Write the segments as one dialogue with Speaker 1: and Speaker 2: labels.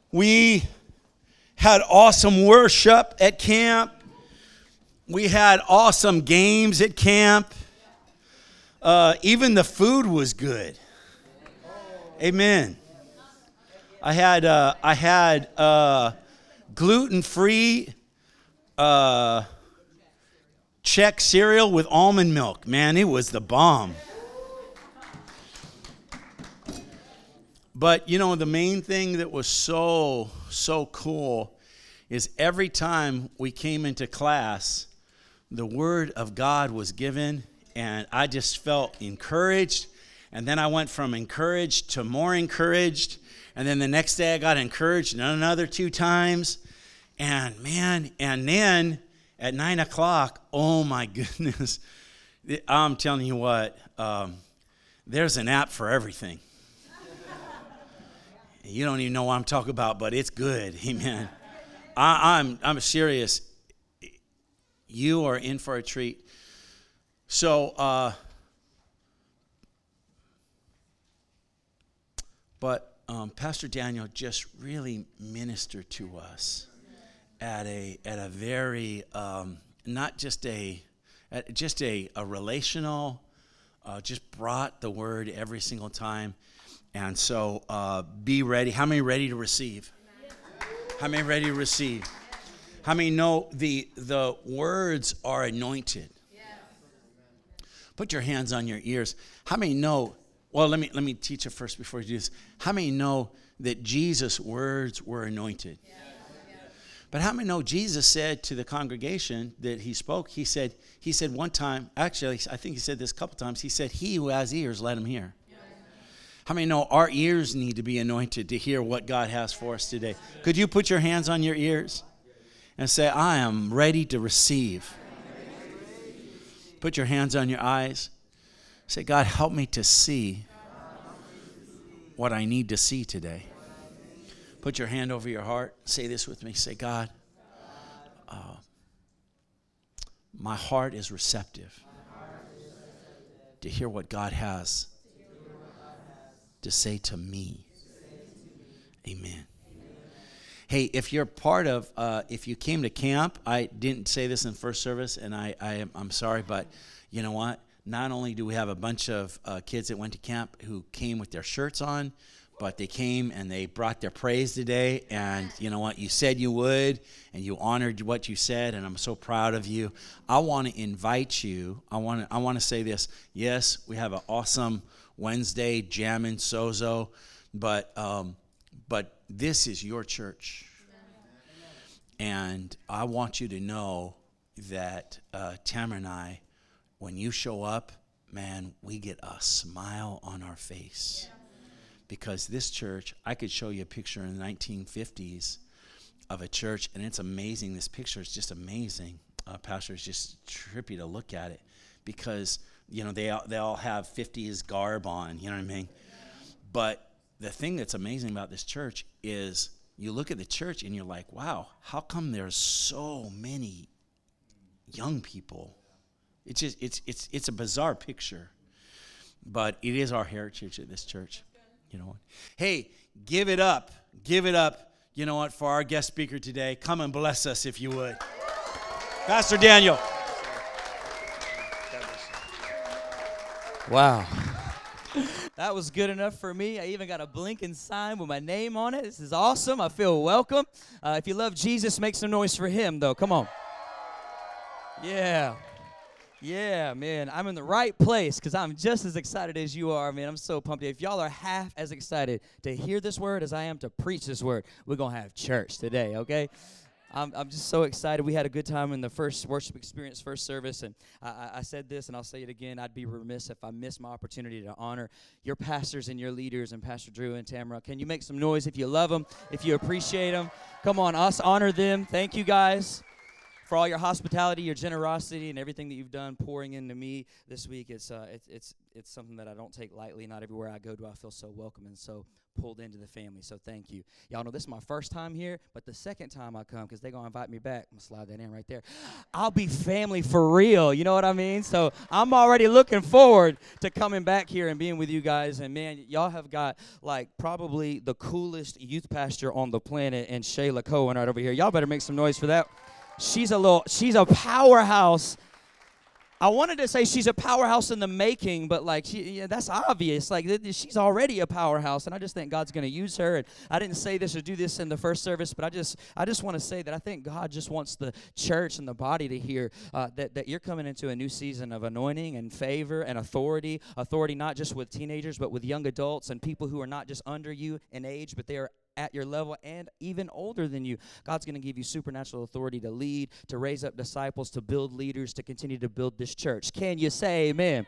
Speaker 1: We had awesome worship at camp. We had awesome games at camp. Even the food was good. Amen. I had gluten-free Czech cereal with almond milk. Man, it was the bomb. But, you know, the main thing that was so cool is every time we came into class, the Word of God was given, and I just felt encouraged. And then I went from encouraged to more encouraged. And then the next day I got encouraged another 2 times. And man, and then at 9 o'clock, oh my goodness, I'm telling you what, there's an app for everything. You don't even know what I'm talking about, but it's good. Amen. I'm serious. You are in for a treat. So, Pastor Daniel just really ministered to us at a very not just a relational, just brought the word every single time. And so be ready. How many ready to receive? How many ready to receive? How many know the words are anointed? Put your hands on your ears. How many know? Well, let me teach you first before you do this. How many know that Jesus' words were anointed? But how many know Jesus said to the congregation that he spoke, he said one time, actually, I think he said this a couple times, he said, "He who has ears, let him hear." How many know our ears need to be anointed to hear what God has for us today? Could you put your hands on your ears and say, "I am ready to receive"? Put your hands on your eyes. Say, "God, help me to see what I need to see today." Put your hand over your heart. Say this with me. Say, "God, my heart is receptive to hear what God has to say to me." Amen. Hey, if you're part of, if you came to camp, I didn't say this in first service, and I'm sorry, but you know what? Not only do we have a bunch of kids that went to camp who came with their shirts on, but they came and they brought their praise today, and you know what? You said you would, and you honored what you said, and I'm so proud of you. I want to invite you. I want to say this. Yes, we have an awesome Wednesday Jammin' Sozo, but this is your church, and I want you to know that Tamara and I, when you show up, man, we get a smile on our face. Because this church, I could show you a picture in the 1950s of a church, and it's amazing. This picture is just amazing. Pastor, it's just trippy to look at it because, you know, they all have 50s garb on, you know what I mean? But the thing that's amazing about this church is you look at the church and you're like, wow, how come there's so many young people? It's just it's a bizarre picture, but it is our heritage at this church. You know what? Hey, give it up. You know what? For our guest speaker today, come and bless us if you would. Pastor Daniel.
Speaker 2: Wow. That was good enough for me. I even got a blinking sign with my name on it. This is awesome. I feel welcome. If you love Jesus, make some noise for him, though. Come on. Yeah, man. I'm in the right place because I'm just as excited as you are, man. I'm so pumped. If y'all are half as excited to hear this word as I am to preach this word, we're going to have church today, okay? I'm just so excited. We had a good time in the first worship experience, first service, and I said this, and I'll say it again. I'd be remiss if I missed my opportunity to honor your pastors and your leaders, and Pastor Drew and Tamara. Can you make some noise if you love them, if you appreciate them? Come on, us honor them. Thank you, guys. for all your hospitality, your generosity, and everything that you've done pouring into me this week. It's something that I don't take lightly. Not everywhere I go do I feel so welcome and so pulled into the family. So thank you. Y'all know this is my first time here, but the second time I come, because they're going to invite me back. I'm going to slide that in right there. I'll be family for real. You know what I mean? So I'm already looking forward to coming back here and being with you guys. And, man, y'all have got, like, probably the coolest youth pastor on the planet, and Shayla Cohen right over here. Y'all better make some noise for that. She's a powerhouse. I wanted to say she's a powerhouse in the making, but like that's obvious. Like she's already a powerhouse, and I just think God's going to use her. And I didn't say this or do this in the first service, but I just want to say that I think God just wants the church and the body to hear that you're coming into a new season of anointing and favor and authority. Authority not just with teenagers, but with young adults and people who are not just under you in age, but they are at your level and even older than you. God's going to give you supernatural authority to lead, to raise up disciples, to build leaders, to continue to build this church. Can you say amen?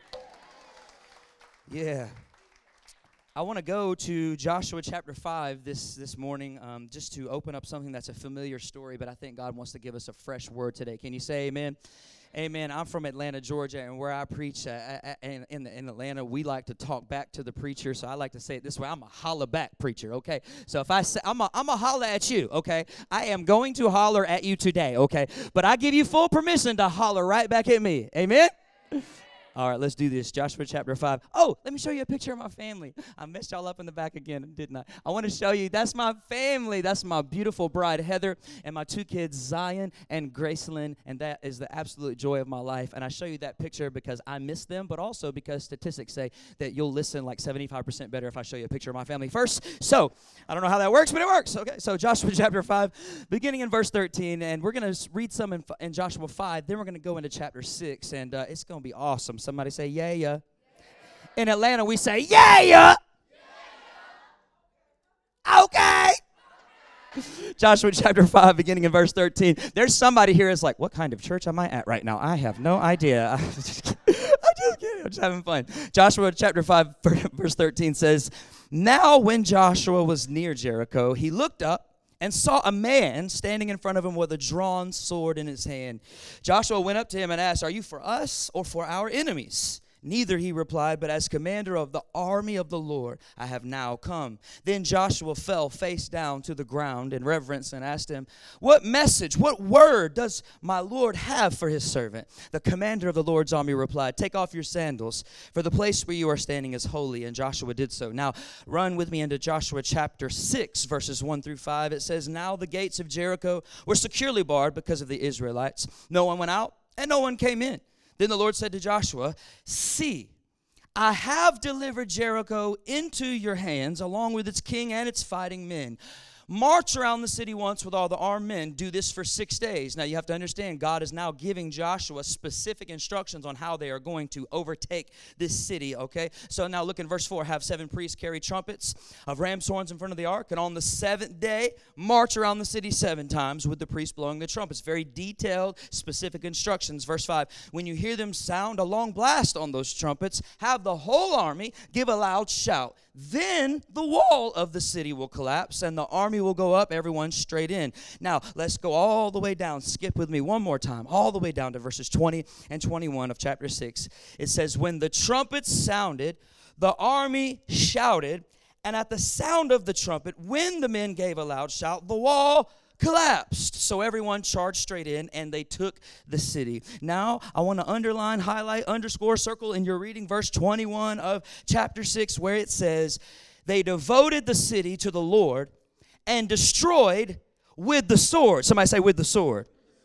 Speaker 2: Yeah. I want to go to Joshua chapter 5 this morning just to open up something that's a familiar story, but I think God wants to give us a fresh word today. Can you say amen? Amen. I'm from Atlanta, Georgia, and where I preach in Atlanta, we like to talk back to the preacher. So I like to say it this way: I'm a holla back preacher. Okay. So if I say I'm a holla at you, okay, I am going to holler at you today. Okay, but I give you full permission to holler right back at me. Amen. All right, let's do this. Joshua chapter 5. Oh, let me show you a picture of my family. I messed y'all up in the back again, didn't I? I want to show you. That's my family. That's my beautiful bride, Heather, and my two kids, Zion and Gracelyn, and that is the absolute joy of my life. And I show you that picture because I miss them, but also because statistics say that you'll listen like 75% better if I show you a picture of my family first. So I don't know how that works, but it works. Okay, so Joshua chapter 5, beginning in verse 13, and we're going to read some in Joshua 5. Then we're going to go into chapter 6, and it's going to be awesome. Somebody say, yeah, yeah. In Atlanta, we say, yeah, yeah. Okay. Joshua chapter 5, beginning in verse 13. There's somebody here that's like, what kind of church am I at right now? I have no idea. I'm just kidding. I'm just having fun. Joshua chapter 5, verse 13 says, now when Joshua was near Jericho, he looked up and saw a man standing in front of him with a drawn sword in his hand. Joshua went up to him and asked, are you for us or for our enemies? Neither, he replied, but as commander of the army of the Lord, I have now come. Then Joshua fell face down to the ground in reverence and asked him, what message, what word does my Lord have for his servant? The commander of the Lord's army replied, take off your sandals, for the place where you are standing is holy. And Joshua did so. Now, run with me into Joshua chapter 6, verses 1 through 5. It says, now the gates of Jericho were securely barred because of the Israelites. No one went out and no one came in. Then the Lord said to Joshua, see, I have delivered Jericho into your hands, along with its king and its fighting men. March around the city once with all the armed men. Do this for 6 days. Now, you have to understand, God is now giving Joshua specific instructions on how they are going to overtake this city, okay? So now look in verse 4. Have 7 priests carry trumpets of ram's horns in front of the ark. And on the 7th day, march around the city 7 times with the priests blowing the trumpets. Very detailed, specific instructions. Verse 5. When you hear them sound a long blast on those trumpets, have the whole army give a loud shout. Then the wall of the city will collapse and the army will go up, everyone straight in. Now, let's go all the way down. Skip with me one more time, all the way down to verses 20 and 21 of chapter 6. It says, when the trumpets sounded, the army shouted, and at the sound of the trumpet, when the men gave a loud shout, the wall collapsed. So everyone charged straight in, and they took the city. Now, I want to underline, highlight, underscore, circle in your reading verse 21 of chapter 6, where it says, they devoted the city to the Lord and destroyed with the sword. Somebody say, with the sword.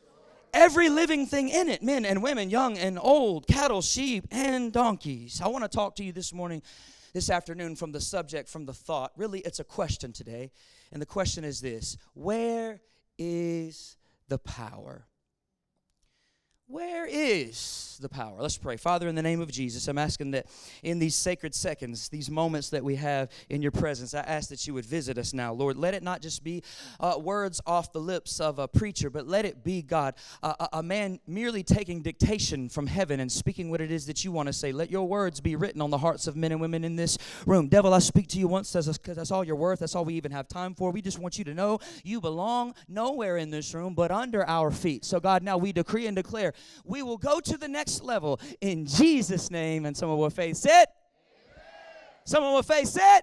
Speaker 2: Every living thing in it, men and women, young and old, cattle, sheep, and donkeys. I want to talk to you this afternoon from the subject, from the thought. Really, it's a question today. And the question is this: where is the power? Where is the power? Let's pray. Father, in the name of Jesus, I'm asking that in these sacred seconds, these moments that we have in your presence, I ask that you would visit us now. Lord, let it not just be words off the lips of a preacher, but let it be, God, a man merely taking dictation from heaven and speaking what it is that you want to say. Let your words be written on the hearts of men and women in this room. Devil, I speak to you once because that's all you're worth. That's all we even have time for. We just want you to know you belong nowhere in this room but under our feet. So, God, now we decree and declare we will go to the next level in Jesus' name. And someone will face it. Amen. Someone will face it.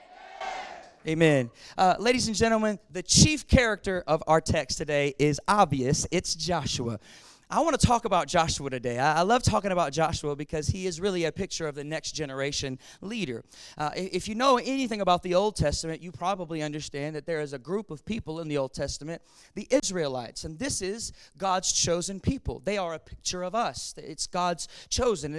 Speaker 2: Amen. Ladies and gentlemen, the chief character of our text today is obvious. It's Joshua. I want to talk about Joshua today. I love talking about Joshua because he is really a picture of the next generation leader. If you know anything about the Old Testament, you probably understand that there is a group of people in the Old Testament, the Israelites, and this is God's chosen people. They are a picture of us. It's God's chosen.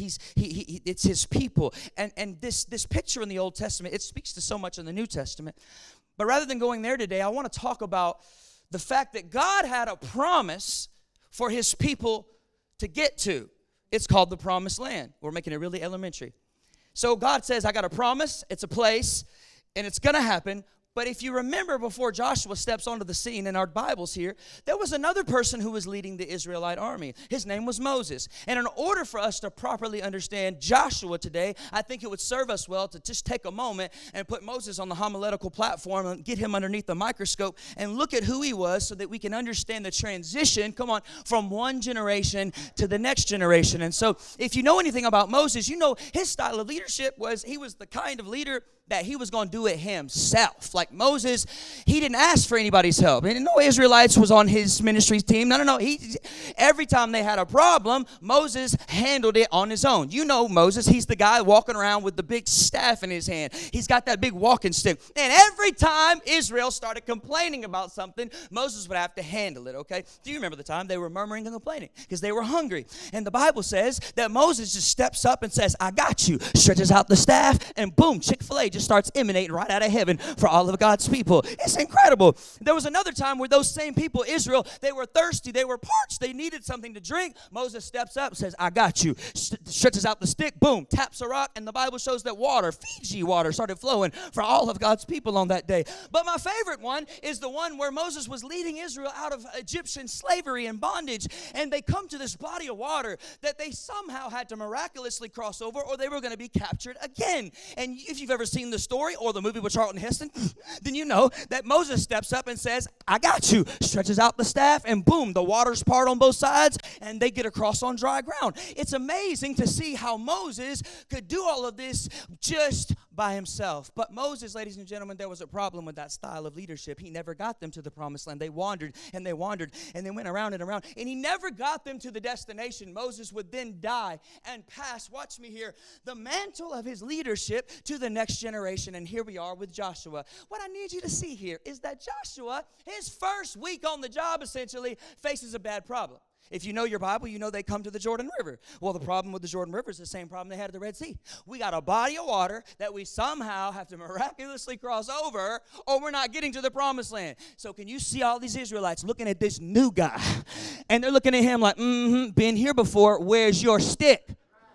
Speaker 2: It's His people. And this picture in the Old Testament, it speaks to so much in the New Testament. But rather than going there today, I want to talk about the fact that God had a promise for his people to get to. It's called the Promised Land. We're making it really elementary. So God says, I got a promise, it's a place, and it's going to happen. But if you remember, before Joshua steps onto the scene in our Bibles here, there was another person who was leading the Israelite army. His name was Moses. And in order for us to properly understand Joshua today, I think it would serve us well to just take a moment and put Moses on the homiletical platform and get him underneath the microscope and look at who he was so that we can understand the transition, from one generation to the next generation. And so if you know anything about Moses, you know his style of leadership was he was the kind of leader that he was going to do it himself. Like Moses, he didn't ask for anybody's help. And no Israelites was on his ministry's team. No. Every time they had a problem, Moses handled it on his own. You know Moses, he's the guy walking around with the big staff in his hand. He's got that big walking stick. And every time Israel started complaining about something, Moses would have to handle it, okay? Do you remember the time they were murmuring and complaining? Because they were hungry. And the Bible says that Moses just steps up and says, I got you. Stretches out the staff, and boom, Chick-fil-A just starts emanating right out of heaven for all of God's people. It's incredible. There was another time where those same people, Israel, they were thirsty, they were parched, they needed something to drink. Moses steps up and says, I got you. Stretches out the stick, boom, taps a rock, and the Bible shows that water, Fiji water, started flowing for all of God's people on that day. But my favorite one is the one where Moses was leading Israel out of Egyptian slavery and bondage, and they come to this body of water that they somehow had to miraculously cross over or they were going to be captured again. And if you've ever seen the story or the movie with Charlton Heston, then you know that Moses steps up and says, I got you. Stretches out the staff, and boom, the waters part on both sides, and they get across on dry ground. It's amazing to see how Moses could do all of this just by himself. But Moses, ladies and gentlemen, there was a problem with that style of leadership. He never got them to the promised land. They wandered, and they went around and around, and he never got them to the destination. Moses would then die and pass, watch me here, the mantle of his leadership to the next generation. And here we are with Joshua. What I need you to see here is that Joshua, his first week on the job, essentially faces a bad problem. If you know your Bible, you know they come to the Jordan River. Well, the problem with the Jordan River is the same problem they had at the Red Sea. We got a body of water that we somehow have to miraculously cross over, or we're not getting to the promised land. So can you see all these Israelites looking at this new guy? And they're looking at him like, been here before, where's your stick?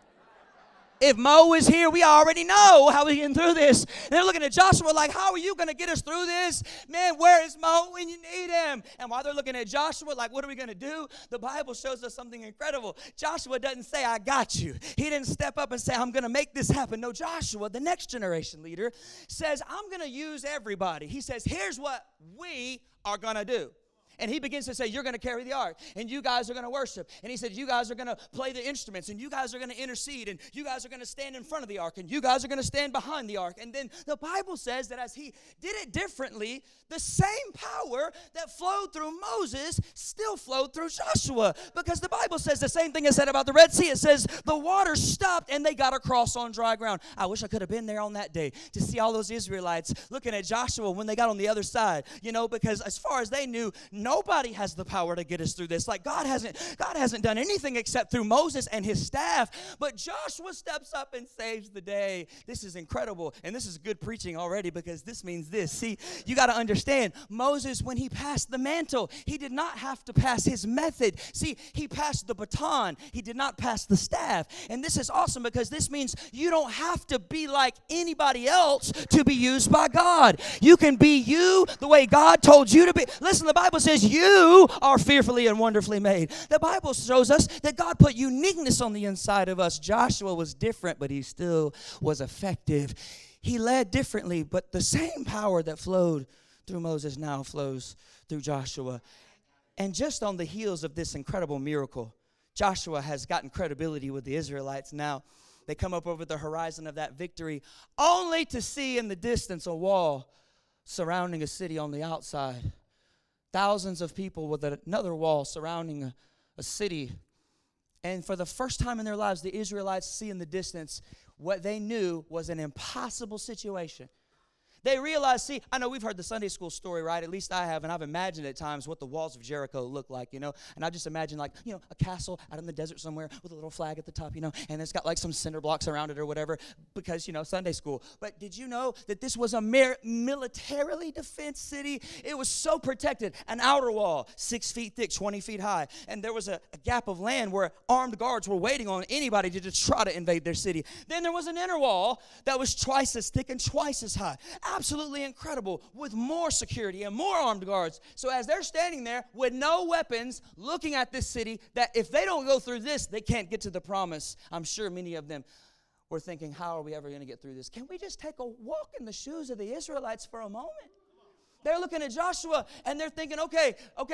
Speaker 2: If Mo is here, we already know how we're getting through this. And they're looking at Joshua like, how are you going to get us through this? Man, where is Mo when you need him? And while they're looking at Joshua like, what are we going to do? The Bible shows us something incredible. Joshua doesn't say, I got you. He didn't step up and say, I'm going to make this happen. No, Joshua, the next generation leader, says, I'm going to use everybody. He says, here's what we are going to do. And he begins to say, you're going to carry the ark, and you guys are going to worship. And he said, you guys are going to play the instruments, and you guys are going to intercede, and you guys are going to stand in front of the ark, and you guys are going to stand behind the ark. And then the Bible says that as he did it differently, the same power that flowed through Moses still flowed through Joshua. Because the Bible says the same thing is said about the Red Sea. It says the water stopped, and they got across on dry ground. I wish I could have been there on that day to see all those Israelites looking at Joshua when they got on the other side, because as far as they knew, nobody has the power to get us through this. Like God hasn't done anything except through Moses and his staff. But Joshua steps up and saves the day. This is incredible. And this is good preaching already, because this means this. See, you got to understand, Moses, when he passed the mantle, he did not have to pass his method. See, he passed the baton. He did not pass the staff. And this is awesome, because this means you don't have to be like anybody else to be used by God. You can be you the way God told you to be. Listen, the Bible says you are fearfully and wonderfully made. The Bible shows us that God put uniqueness on the inside of us. Joshua was different, but he still was effective. He led differently, but the same power that flowed through Moses now flows through Joshua. And just on the heels of this incredible miracle, Joshua has gotten credibility with the Israelites now. They come up over the horizon of that victory, only to see in the distance a wall surrounding a city on the outside. Thousands of people with another wall surrounding a city. And for the first time in their lives, the Israelites see in the distance what they knew was an impossible situation. They realized, see, I know we've heard the Sunday school story, right? At least I have, and I've imagined at times what the walls of Jericho look like, And I just imagine, like, a castle out in the desert somewhere with a little flag at the top, and it's got like some cinder blocks around it or whatever, because, Sunday school. But did you know that this was a militarily defense city? It was so protected. An outer wall, 6 feet thick, 20 feet high. And there was a gap of land where armed guards were waiting on anybody to just try to invade their city. Then there was an inner wall that was twice as thick and twice as high. Absolutely incredible, with more security and more armed guards. So as they're standing there with no weapons, looking at this city, that if they don't go through this, they can't get to the promise. I'm sure many of them were thinking, how are we ever going to get through this? Can we just take a walk in the shoes of the Israelites for a moment? They're looking at Joshua and they're thinking, okay,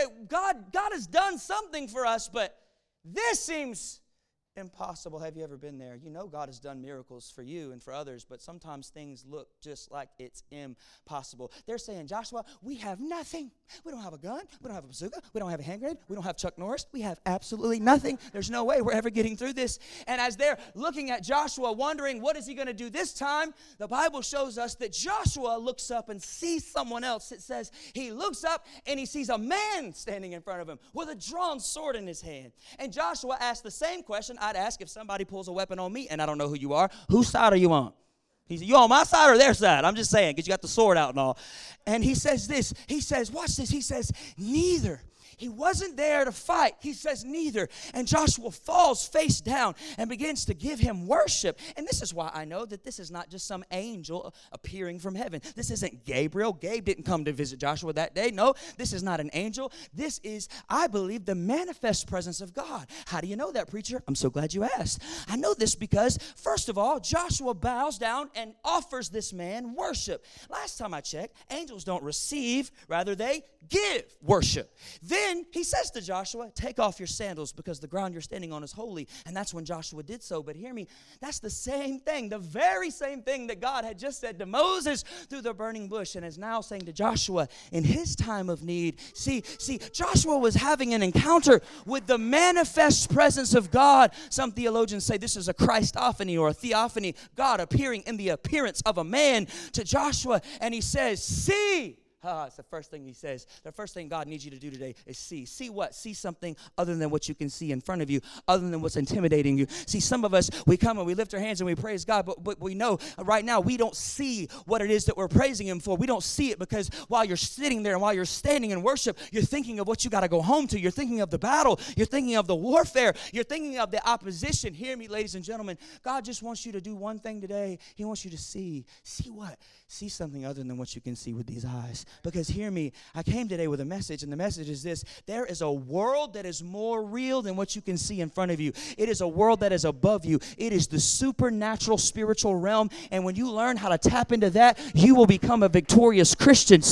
Speaker 2: God has done something for us, but this seems impossible. Have you ever been there? God has done miracles for you and for others, but sometimes things look just like it's impossible. They're saying, Joshua, we have nothing. We don't have a gun. We don't have a bazooka. We don't have a hand grenade. We don't have Chuck Norris. We have absolutely nothing. There's no way we're ever getting through this. And as they're looking at Joshua, wondering what is he going to do this time, the Bible shows us that Joshua looks up and sees someone else. It says he looks up and he sees a man standing in front of him with a drawn sword in his hand. And Joshua asked the same question I'd ask if somebody pulls a weapon on me and I don't know who you are. Whose side are you on? He said, you on my side or their side? I'm just saying, because you got the sword out and all. And he says this. He says, watch this. He says, neither. He wasn't there to fight. He says neither. And Joshua falls face down and begins to give him worship. And this is why I know that this is not just some angel appearing from heaven. This isn't Gabriel. Gabe didn't come to visit Joshua that day. No, this is not an angel. This is, I believe, the manifest presence of God. How do you know that, preacher? I'm so glad you asked. I know this because, first of all, Joshua bows down and offers this man worship. Last time I checked, angels don't receive, rather they give worship. Then he says to Joshua, take off your sandals because the ground you're standing on is holy. And that's when Joshua did so. But hear me, that's the same thing, the very same thing that God had just said to Moses through the burning bush and is now saying to Joshua in his time of need. See, Joshua was having an encounter with the manifest presence of God. Some theologians say this is a Christophany or a theophany, God appearing in the appearance of a man to Joshua. And he says, see. It's the first thing he says. The first thing God needs you to do today is see. See what? See something other than what you can see in front of you, other than what's intimidating you. See, some of us, we come and we lift our hands and we praise God, but we know right now we don't see what it is that we're praising Him for. We don't see it because while you're sitting there and while you're standing in worship, you're thinking of what you got to go home to. You're thinking of the battle. You're thinking of the warfare. You're thinking of the opposition. Hear me, ladies and gentlemen. God just wants you to do one thing today. He wants you to see. See what? See something other than what you can see with these eyes. Because hear me, I came today with a message, and the message is this. There is a world that is more real than what you can see in front of you. It is a world that is above you. It is the supernatural spiritual realm, and when you learn how to tap into that, you will become a victorious Christian.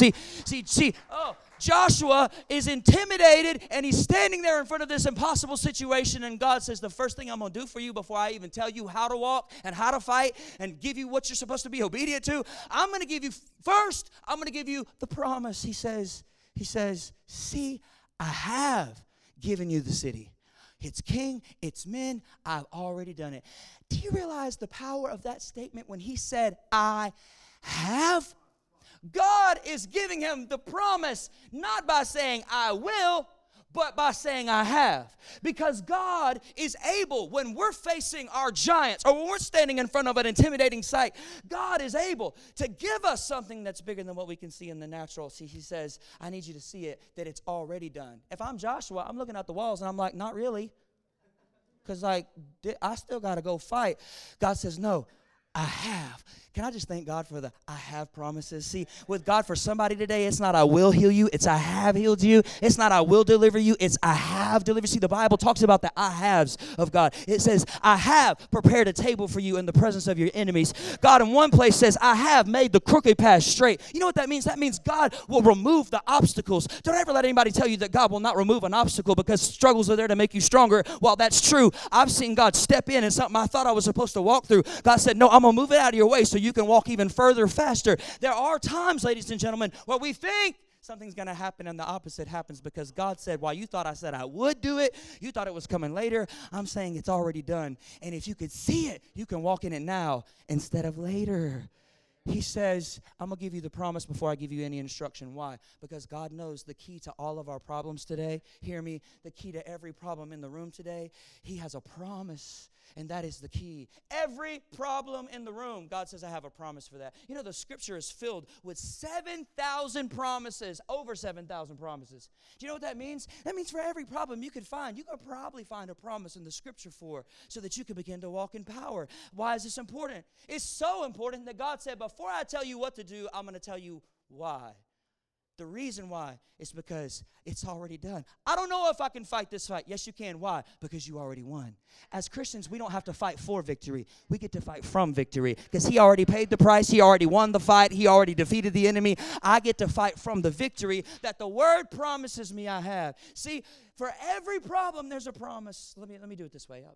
Speaker 2: Joshua is intimidated, and he's standing there in front of this impossible situation, and God says, the first thing I'm going to do for you before I even tell you how to walk and how to fight and give you what you're supposed to be obedient to, I'm going to give you the promise. He says, see, I have given you the city. Its king, its men, I've already done it. Do you realize the power of that statement when he said, I have? God is giving him the promise not by saying, I will, but by saying I have. Because God is able, when we're facing our giants or when we're standing in front of an intimidating sight, God is able to give us something that's bigger than what we can see in the natural. See, he says, I need you to see it, that it's already done. If I'm Joshua, I'm looking at the walls and I'm like, not really. Because I still got to go fight. God says, no, I have. Can I just thank God for the I have promises? See, with God for somebody today, it's not I will heal you, it's I have healed you. It's not I will deliver you, it's I have delivered. See, the Bible talks about the I haves of God. It says, I have prepared a table for you in the presence of your enemies. God in one place says, I have made the crooked path straight. You know what that means? That means God will remove the obstacles. Don't ever let anybody tell you that God will not remove an obstacle because struggles are there to make you stronger. While that's true, I've seen God step in and something I thought I was supposed to walk through. God said, no, I'm going to move it out of your way so you can walk even further, faster. There are times, ladies and gentlemen, where we think something's going to happen and the opposite happens because God said, while you thought I said I would do it, you thought it was coming later, I'm saying it's already done. And if you could see it, you can walk in it now instead of later. He says, I'm going to give you the promise before I give you any instruction. Why? Because God knows the key to all of our problems today. Hear me. The key to every problem in the room today, he has a promise. And that is the key. Every problem in the room, God says, I have a promise for that. You know, the scripture is filled with 7,000 promises, over 7,000 promises. Do you know what that means? That means for every problem you could find, you could probably find a promise in the scripture for, so that you can begin to walk in power. Why is this important? It's so important that God said, before I tell you what to do, I'm going to tell you why. The reason why is because it's already done. I don't know if I can fight this fight. Yes, you can. Why? Because you already won. As Christians, we don't have to fight for victory. We get to fight from victory because he already paid the price. He already won the fight. He already defeated the enemy. I get to fight from the victory that the word promises me I have. See, for every problem, there's a promise. Let me do it this way.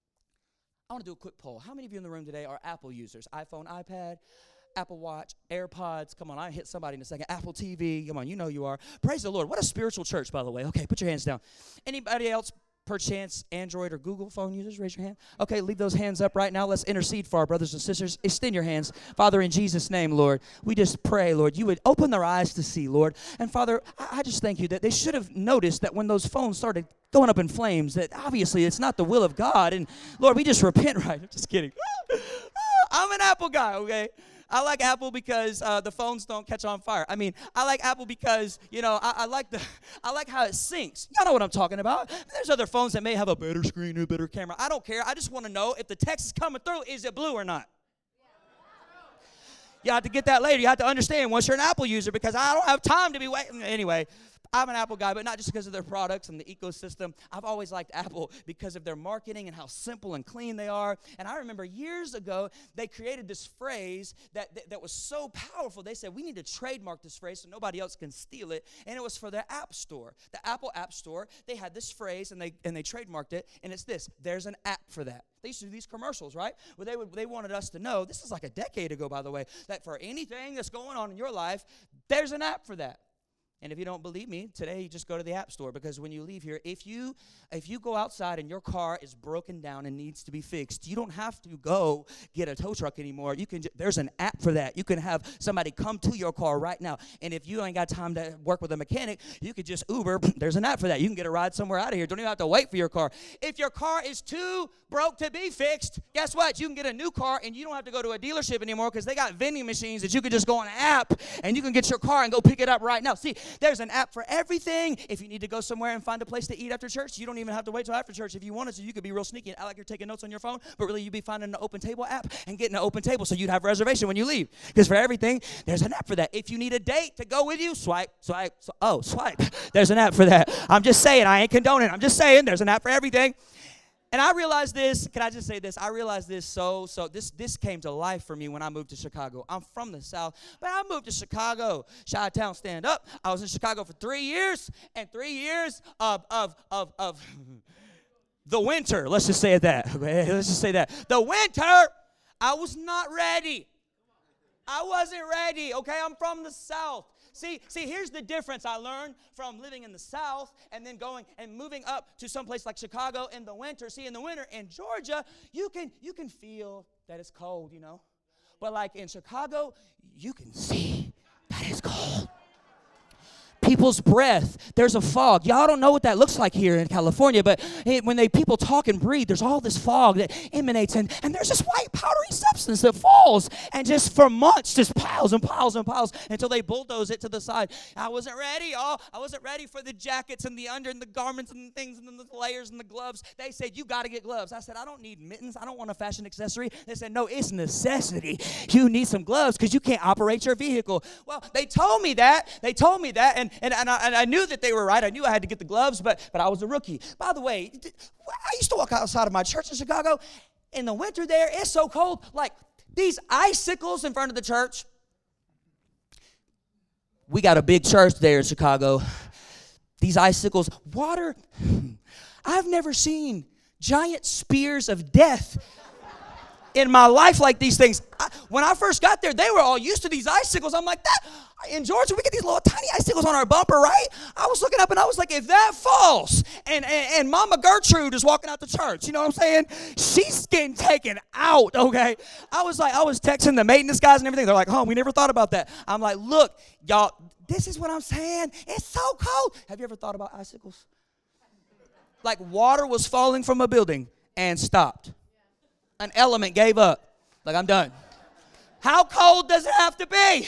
Speaker 2: I want to do a quick poll. How many of you in the room today are Apple users? iPhone, iPad, Apple Watch, AirPods. Come on, I hit somebody in a second. Apple TV. Come on, you know you are. Praise the Lord. What a spiritual church, by the way. Okay, put your hands down. Anybody else, perchance, Android or Google phone users? Raise your hand. Okay, leave those hands up right now. Let's intercede for our brothers and sisters. Extend your hands. Father, in Jesus' name, Lord, we just pray, Lord, you would open their eyes to see, Lord. And Father, I just thank you that they should have noticed that when those phones started going up in flames, that obviously it's not the will of God. And Lord, we just repent, right? I'm just kidding. I'm an Apple guy, okay? I like Apple because the phones don't catch on fire. I mean, I like Apple because, you know, I like how it syncs. Y'all know what I'm talking about. There's other phones that may have a better screen or a better camera. I don't care. I just want to know if the text is coming through, is it blue or not? You have to get that later. You have to understand once you're an Apple user because I don't have time to be waiting. Anyway, I'm an Apple guy, but not just because of their products and the ecosystem. I've always liked Apple because of their marketing and how simple and clean they are. And I remember years ago, they created this phrase that was so powerful. They said, we need to trademark this phrase so nobody else can steal it. And it was for their App Store. The Apple App Store, they had this phrase, and they trademarked it. And it's this: there's an app for that. They used to do these commercials, right? Where they wanted us to know, this is like a decade ago, by the way, that for anything that's going on in your life, there's an app for that. And if you don't believe me, today you just go to the App Store, because when you leave here, if you go outside and your car is broken down and needs to be fixed, you don't have to go get a tow truck anymore. You can there's an app for that. You can have somebody come to your car right now. And if you ain't got time to work with a mechanic, you could just Uber. There's an app for that. You can get a ride somewhere out of here. Don't even have to wait for your car. If your car is too broke to be fixed, guess what? You can get a new car and you don't have to go to a dealership anymore, because they got vending machines that you can just go on an app and you can get your car and go pick it up right now. See, there's an app for everything. If you need to go somewhere and find a place to eat after church, you don't even have to wait till after church. If you wanted to, you could be real sneaky and act like you're taking notes on your phone, but really you'd be finding an Open Table app and getting an Open Table so you'd have a reservation when you leave. Because for everything, there's an app for that. If you need a date to go with you, swipe. There's an app for that. I'm just saying, I ain't condoning. I'm just saying, there's an app for everything. And I realized this, can I just say this? I realized this this came to life for me when I moved to Chicago. I'm from the South, but I moved to Chicago. Chi-Town, stand up. I was in Chicago for 3 years, and 3 years of the winter. Let's just say that. Okay? Let's just say that. The winter, I was not ready. I wasn't ready, okay? I'm from the South. See, here's the difference I learned from living in the South and then going and moving up to someplace like Chicago in the winter. See, in the winter in Georgia, you can feel that it's cold, you know. But like in Chicago, you can see that That is cold. People's breath, there's a fog. Y'all don't know what that looks like here in California, but when people talk and breathe, there's all this fog that emanates, and there's this white powdery substance that falls, and just for months, just piles and piles and piles until they bulldoze it to the side. I wasn't ready, y'all. I wasn't ready for the jackets and the under and the garments and the things and the layers and the gloves. They said, you got to get gloves. I said, I don't need mittens. I don't want a fashion accessory. They said, no, it's necessity. You need some gloves because you can't operate your vehicle. Well, they told me that. And I knew that they were right. I knew I had to get the gloves, but I was a rookie. By the way, I used to walk outside of my church in Chicago. In the winter there, it's so cold. Like these icicles in front of the church. We got a big church there in Chicago. These icicles, water. I've never seen giant spears of death in my life like these things. When I first got there, they were all used to these icicles. I'm like, that in Georgia, we get these little tiny icicles on our bumper, right? I was looking up and I was like, if that falls, and Mama Gertrude is walking out the church, you know what I'm saying? She's getting taken out, okay? I was texting the maintenance guys and everything. They're like, oh, we never thought about that. I'm like, look, y'all, this is what I'm saying. It's so cold. Have you ever thought about icicles? Like water was falling from a building and stopped. An element gave up. Like, I'm done. How cold does it have to be?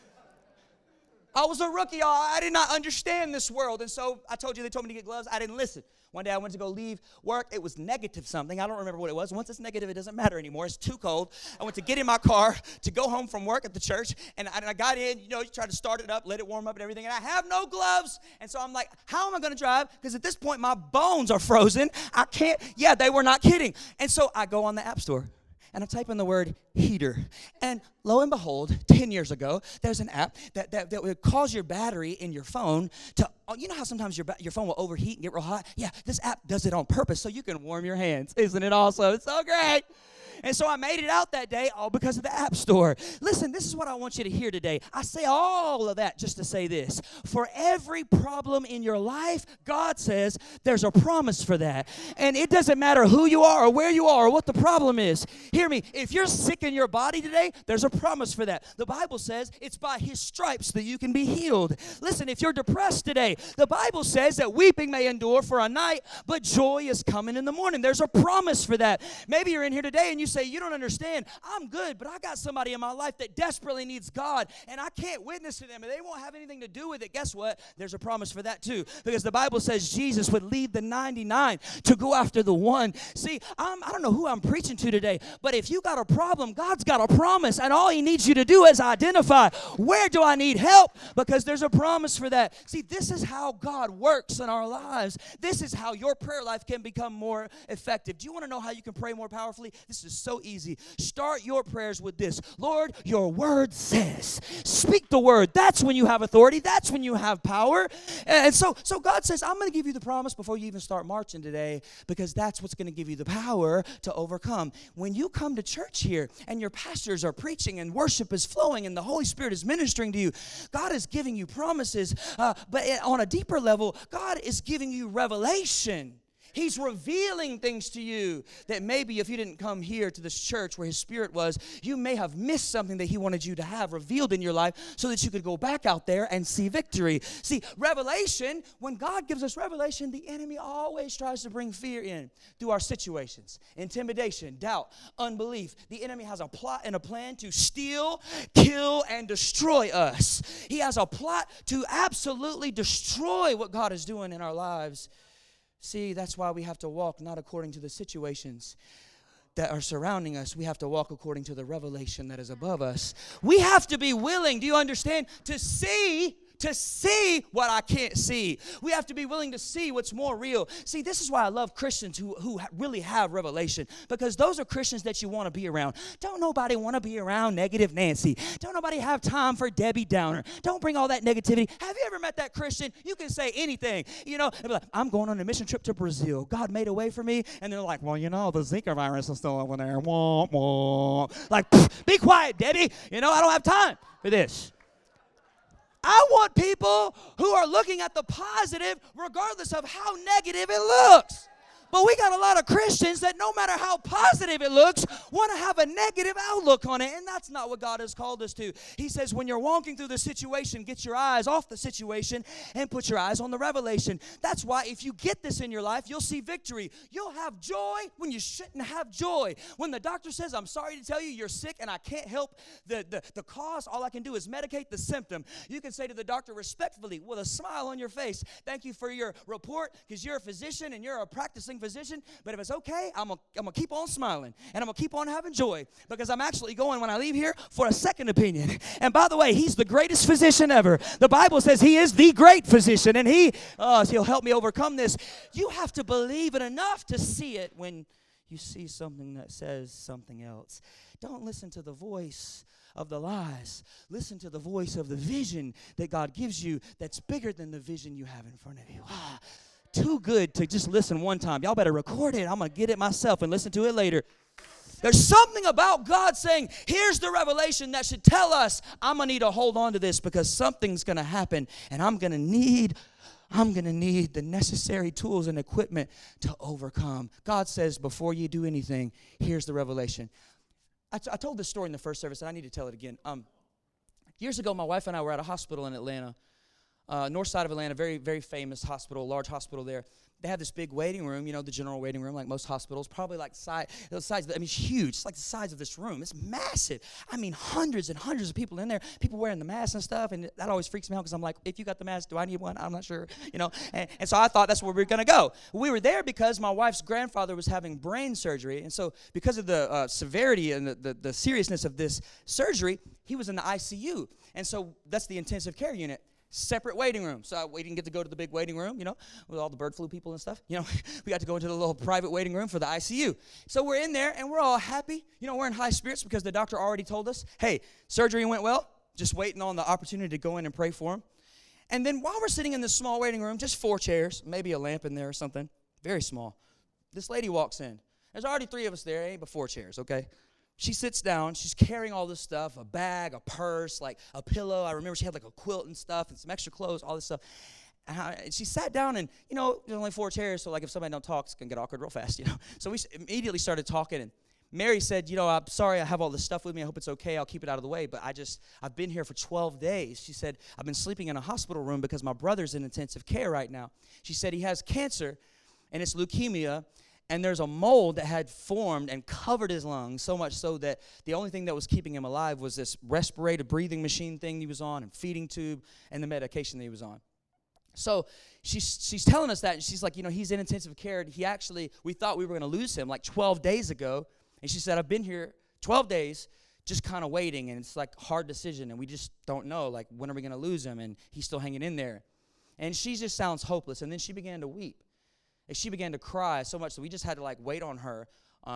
Speaker 2: I was a rookie, y'all. I did not understand this world. And so I told you they told me to get gloves. I didn't listen. One day I went to go leave work. It was negative something. I don't remember what it was. Once it's negative, it doesn't matter anymore. It's too cold. I went to get in my car to go home from work at the church. And I got in, you tried to start it up, let it warm up and everything. And I have no gloves. And so I'm like, how am I going to drive? Because at this point, my bones are frozen. I can't. Yeah, they were not kidding. And so I go on the App Store. And I type in the word heater. And lo and behold, 10 years ago, there's an app that would cause your battery in your phone to, you know how sometimes your phone will overheat and get real hot? Yeah, this app does it on purpose so you can warm your hands. Isn't it awesome? It's so great. And so I made it out that day all because of the App Store. Listen, this is what I want you to hear today. I say all of that just to say this. For every problem in your life, God says there's a promise for that. And it doesn't matter who you are or where you are or what the problem is. Hear me. If you're sick in your body today, there's a promise for that. The Bible says it's by His stripes that you can be healed. Listen, if you're depressed today, the Bible says that weeping may endure for a night, but joy is coming in the morning. There's a promise for that. Maybe you're in here today and you say, you don't understand. I'm good, but I got somebody in my life that desperately needs God, and I can't witness to them, and they won't have anything to do with it. Guess what? There's a promise for that too, because the Bible says Jesus would leave the 99 to go after the one. See, I don't know who I'm preaching to today, but if you got a problem, God's got a promise, and all He needs you to do is identify, where do I need help? Because there's a promise for that. See, this is how God works in our lives. This is how your prayer life can become more effective. Do you want to know how you can pray more powerfully? This is so easy. Start your prayers with this. Lord, your word says. Speak the word. That's when you have authority. That's when you have power. And so God says, I'm going to give you the promise before you even start marching today, because that's what's going to give you the power to overcome. When you come to church here and your pastors are preaching and worship is flowing and the Holy Spirit is ministering to you, God is giving you promises. But on a deeper level, God is giving you revelation. He's revealing things to you that maybe if you didn't come here to this church where His Spirit was, you may have missed something that He wanted you to have revealed in your life so that you could go back out there and see victory. See, revelation, when God gives us revelation, the enemy always tries to bring fear in through our situations. Intimidation, doubt, unbelief. The enemy has a plot and a plan to steal, kill, and destroy us. He has a plot to absolutely destroy what God is doing in our lives. See, that's why we have to walk not according to the situations that are surrounding us. We have to walk according to the revelation that is above us. We have to be willing, do you understand, to see what I can't see. We have to be willing to see what's more real. See, this is why I love Christians who really have revelation, because those are Christians that you want to be around. Don't nobody want to be around negative Nancy. Don't nobody have time for Debbie Downer. Don't bring all that negativity. Have you ever met that Christian? You can say anything. You know, be like, I'm going on a mission trip to Brazil. God made a way for me. And they're like, well, the Zika virus is still over there. Wah, wah. Like, be quiet, Debbie. I don't have time for this. I want people who are looking at the positive regardless of how negative it looks. But we got a lot of Christians that no matter how positive it looks, want to have a negative outlook on it. And that's not what God has called us to. He says when you're walking through the situation, get your eyes off the situation and put your eyes on the revelation. That's why if you get this in your life, you'll see victory. You'll have joy when you shouldn't have joy. When the doctor says, I'm sorry to tell you you're sick and I can't help the cause, all I can do is medicate the symptom. You can say to the doctor respectfully with a smile on your face, thank you for your report because you're a physician and you're a practicing physician, but if it's okay, I'm gonna keep on smiling and I'm gonna keep on having joy because I'm actually going when I leave here for a second opinion. And by the way, he's the greatest physician ever. The Bible says he is the great physician and he'll help me overcome this. You have to believe it enough to see it when you see something that says something else. Don't listen to the voice of the lies. Listen to the voice of the vision that God gives you that's bigger than the vision you have in front of you. Too good to just listen one time. Y'all better record it. I'm going to get it myself and listen to it later. There's something about God saying, here's the revelation that should tell us, I'm going to need to hold on to this because something's going to happen and I'm going to need the necessary tools and equipment to overcome. God says, before you do anything, here's the revelation. I told this story in the first service, and I need to tell it again. Years ago, my wife and I were at a hospital in Atlanta, north side of Atlanta, very, very famous hospital, large hospital there. They have this big waiting room, the general waiting room, like most hospitals, probably like it's huge. It's like the size of this room. It's massive. I mean, hundreds and hundreds of people in there, people wearing the masks and stuff, and that always freaks me out because I'm like, if you got the mask, do I need one? I'm not sure, And so I thought that's where we were going to go. We were there because my wife's grandfather was having brain surgery, and so because of the severity and the seriousness of this surgery, he was in the ICU, and so that's the intensive care unit. Separate waiting room. So we didn't get to go to the big waiting room, with all the bird flu people and stuff. We got to go into the little private waiting room for the ICU. So we're in there, and we're all happy. We're in high spirits because the doctor already told us, hey, surgery went well. Just waiting on the opportunity to go in and pray for him. And then while we're sitting in this small waiting room, just 4 chairs, maybe a lamp in there or something, very small, this lady walks in. There's already 3 of us there, ain't but 4 chairs, okay? She sits down. She's carrying all this stuff, a bag, a purse, like a pillow. I remember she had like a quilt and stuff and some extra clothes, all this stuff. And she sat down and, there's only 4 chairs, so like if somebody don't talk, it's going to get awkward real fast, So we immediately started talking, and Mary said, I'm sorry I have all this stuff with me. I hope it's okay. I'll keep it out of the way, but I've been here for 12 days. She said, I've been sleeping in a hospital room because my brother's in intensive care right now. She said he has cancer, and it's leukemia, and there's a mold that had formed and covered his lungs, so much so that the only thing that was keeping him alive was this respirator breathing machine thing he was on and feeding tube and the medication that he was on. So she's telling us that, and she's like, he's in intensive care. We thought we were going to lose him like 12 days ago. And she said, I've been here 12 days just kind of waiting, and it's like a hard decision, and we just don't know, like, when are we going to lose him? And he's still hanging in there. And she just sounds hopeless. And then she began to weep. And she began to cry so much that we just had to like wait on her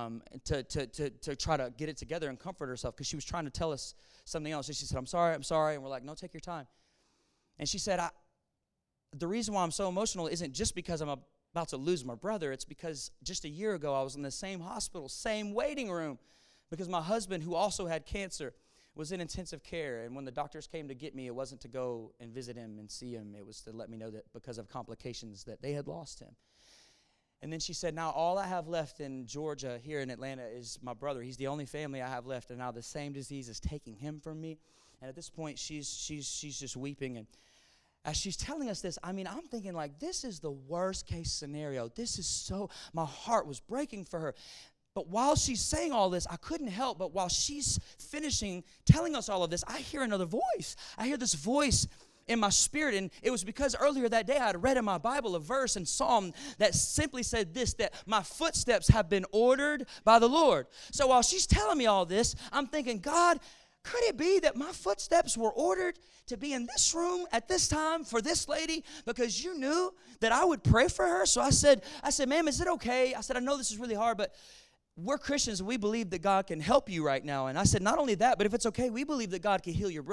Speaker 2: to try to get it together and comfort herself because she was trying to tell us something else. And she said, I'm sorry. And we're like, no, take your time. And she said, the reason why I'm so emotional isn't just because I'm about to lose my brother. It's because just a year ago I was in the same hospital, same waiting room, because my husband, who also had cancer, was in intensive care. And when the doctors came to get me, it wasn't to go and visit him and see him. It was to let me know that because of complications that they had lost him. And then she said, now all I have left in Georgia, here in Atlanta, is my brother. He's the only family I have left, and now the same disease is taking him from me. And at this point, she's just weeping. And as she's telling us this, I'm thinking like, this is the worst case scenario. My heart was breaking for her. But while she's saying all this, I couldn't help but while she's finishing telling us all of this, I hear another voice. I hear this voice in my spirit, and it was because earlier that day I had read in my Bible a verse in Psalm that simply said this, that my footsteps have been ordered by the Lord. So while she's telling me all this, I'm thinking, God, could it be that my footsteps were ordered to be in this room at this time for this lady because you knew that I would pray for her? So I said, ma'am, is it okay? I said, I know this is really hard, but we're Christians and we believe that God can help you right now. And I said, not only that, but if it's okay, we believe that God can heal your brother.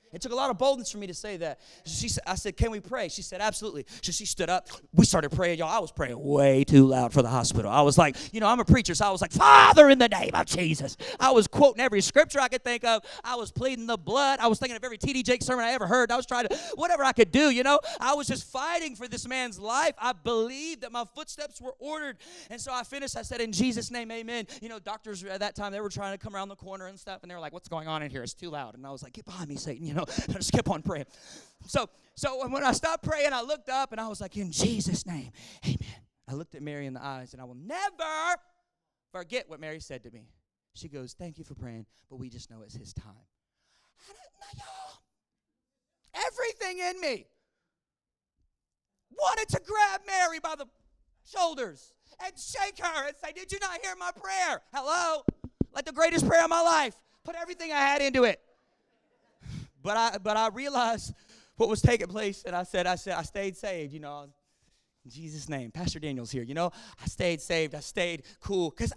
Speaker 2: It took a lot of boldness for me to say that. I said, can we pray? She said, absolutely. So she stood up. We started praying, y'all. I was praying way too loud for the hospital. I was like, I'm a preacher, so I was like, Father, in the name of Jesus. I was quoting every scripture I could think of. I was pleading the blood. I was thinking of every T.D. Jakes sermon I ever heard. I was trying to, whatever I could do, I was just fighting for this man's life. I believed that my footsteps were ordered. And so I finished. I said, in Jesus' name, amen. Doctors at that time, they were trying to come around the corner and stuff, and they were like, what's going on in here? It's too loud. And I was like, get behind me, Satan, I just kept on praying. So when I stopped praying, I looked up and I was like, in Jesus' name, amen. I looked at Mary in the eyes, and I will never forget what Mary said to me. She goes, thank you for praying, but we just know it's his time. I didn't know, y'all. Everything in me wanted to grab Mary by the shoulders and shake her and say, did you not hear my prayer? Hello? Like the greatest prayer of my life. Put everything I had into it. But I realized what was taking place, and I said, I stayed saved, in Jesus' name. Pastor Daniel's here, I stayed saved. I stayed cool. Because,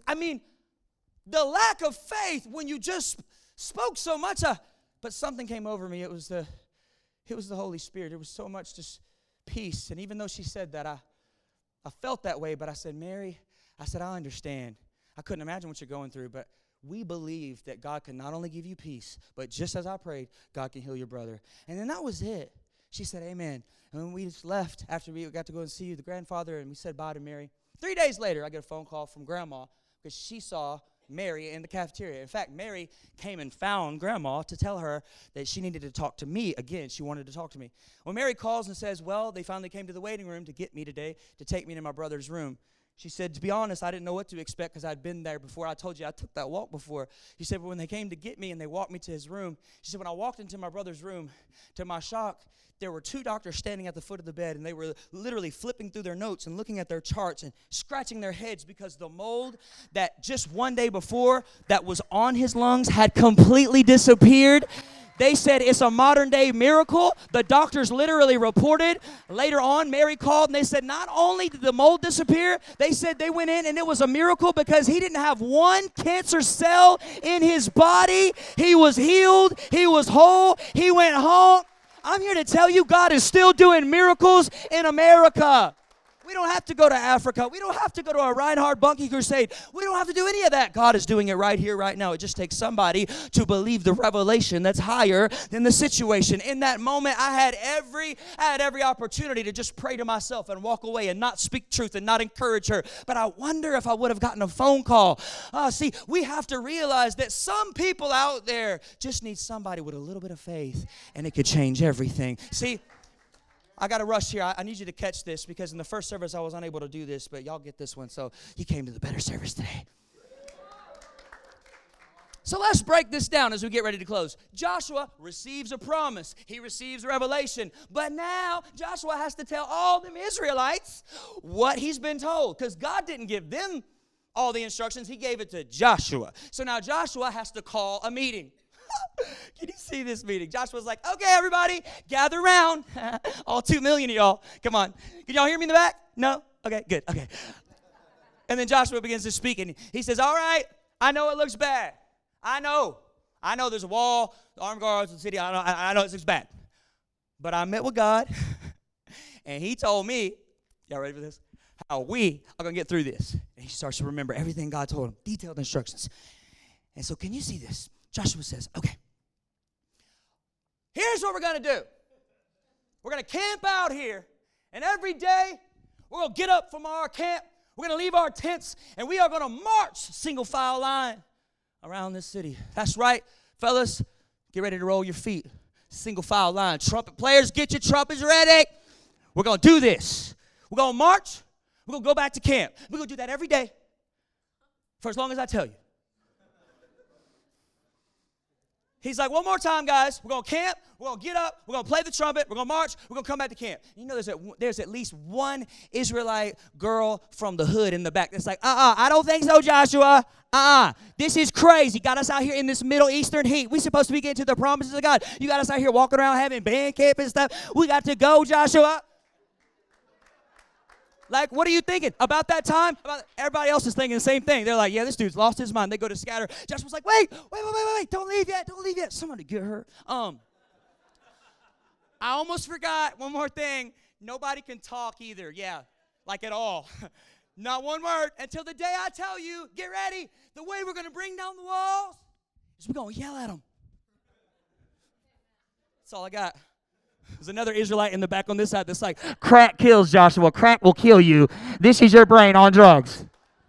Speaker 2: the lack of faith when you just spoke so much, but something came over me. It was the Holy Spirit. It was so much just peace. And even though she said that, I felt that way, but I said, Mary, I understand. I couldn't imagine what you're going through, but we believe that God can not only give you peace, but just as I prayed, God can heal your brother. And then that was it. She said, amen. And when we just left, after we got to go and see the grandfather, and we said bye to Mary, 3 days later, I get a phone call from Grandma because she saw Mary in the cafeteria. In fact, Mary came and found Grandma to tell her that she needed to talk to me again. She wanted to talk to me. Well, Mary calls and says, well, they finally came to the waiting room to get me today, to take me to my brother's room. She said, to be honest, I didn't know what to expect because I'd been there before. I told you I took that walk before. She said, but when they came to get me and they walked me to his room, she said, when I walked into my brother's room, to my shock, there were 2 doctors standing at the foot of the bed, and they were literally flipping through their notes and looking at their charts and scratching their heads because the mold that just one day before that was on his lungs had completely disappeared. They said it's a modern-day miracle. The doctors literally reported. Later on, Mary called, and they said not only did the mold disappear, they said they went in, and it was a miracle because he didn't have one cancer cell in his body. He was healed. He was whole. He went home. I'm here to tell you God is still doing miracles in America. We don't have to go to Africa. We don't have to go to a Reinhard Bonnke crusade. We don't have to do any of that. God is doing it right here, right now. It just takes somebody to believe the revelation that's higher than the situation. In that moment, I had every opportunity to just pray to myself and walk away and not speak truth and not encourage her. But I wonder if I would have gotten a phone call. See, we have to realize that some people out there just need somebody with a little bit of faith, and it could change everything. See, I got to rush here. I need you to catch this because in the first service I was unable to do this, but y'all get this one. So you came to the better service today. So let's break this down as we get ready to close. Joshua receives a promise. He receives revelation. But now Joshua has to tell all them Israelites what he's been told because God didn't give them all the instructions. He gave it to Joshua. So now Joshua has to call a meeting. Can you see this meeting? Joshua's like, okay, everybody, gather around. All 2 million of y'all. Come on. Can y'all hear me in the back? No? Okay, good. Okay. And then Joshua begins to speak, and he says, all right, I know it looks bad. I know there's a wall, the armed guards, the city. I know it looks bad. But I met with God, and he told me, y'all ready for this? How we are going to get through this. And he starts to remember everything God told him, detailed instructions. And so can you see this? Joshua says, okay, here's what we're going to do. We're going to camp out here, and every day we're going to get up from our camp. We're going to leave our tents, and we are going to march single file line around this city. That's right, fellas. Get ready to roll your feet. Single file line. Trumpet players, get your trumpets ready. We're going to do this. We're going to march. We're going to go back to camp. We're going to do that every day for as long as I tell you. He's like, one more time, guys. We're going to camp. We're going to get up. We're going to play the trumpet. We're going to march. We're going to come back to camp. You know, there's at least one Israelite girl from the hood in the back that's like, I don't think so, Joshua. This is crazy. Got us out here in this Middle Eastern heat. We're supposed to be getting to the promises of God. You got us out here walking around having band camp and stuff. We got to go, Joshua. Like, what are you thinking? About that time? Everybody else is thinking the same thing. They're like, yeah, this dude's lost his mind. They go to scatter. Joshua's like, wait. Don't leave yet. Somebody get her. I almost forgot one more thing. Nobody can talk either. Yeah, like at all. Not one word until the day I tell you, get ready. The way we're going to bring down the walls is we're going to yell at them. That's all I got. There's another Israelite in the back on this side that's like, crack kills, Joshua. Crack will kill you. This is your brain on drugs.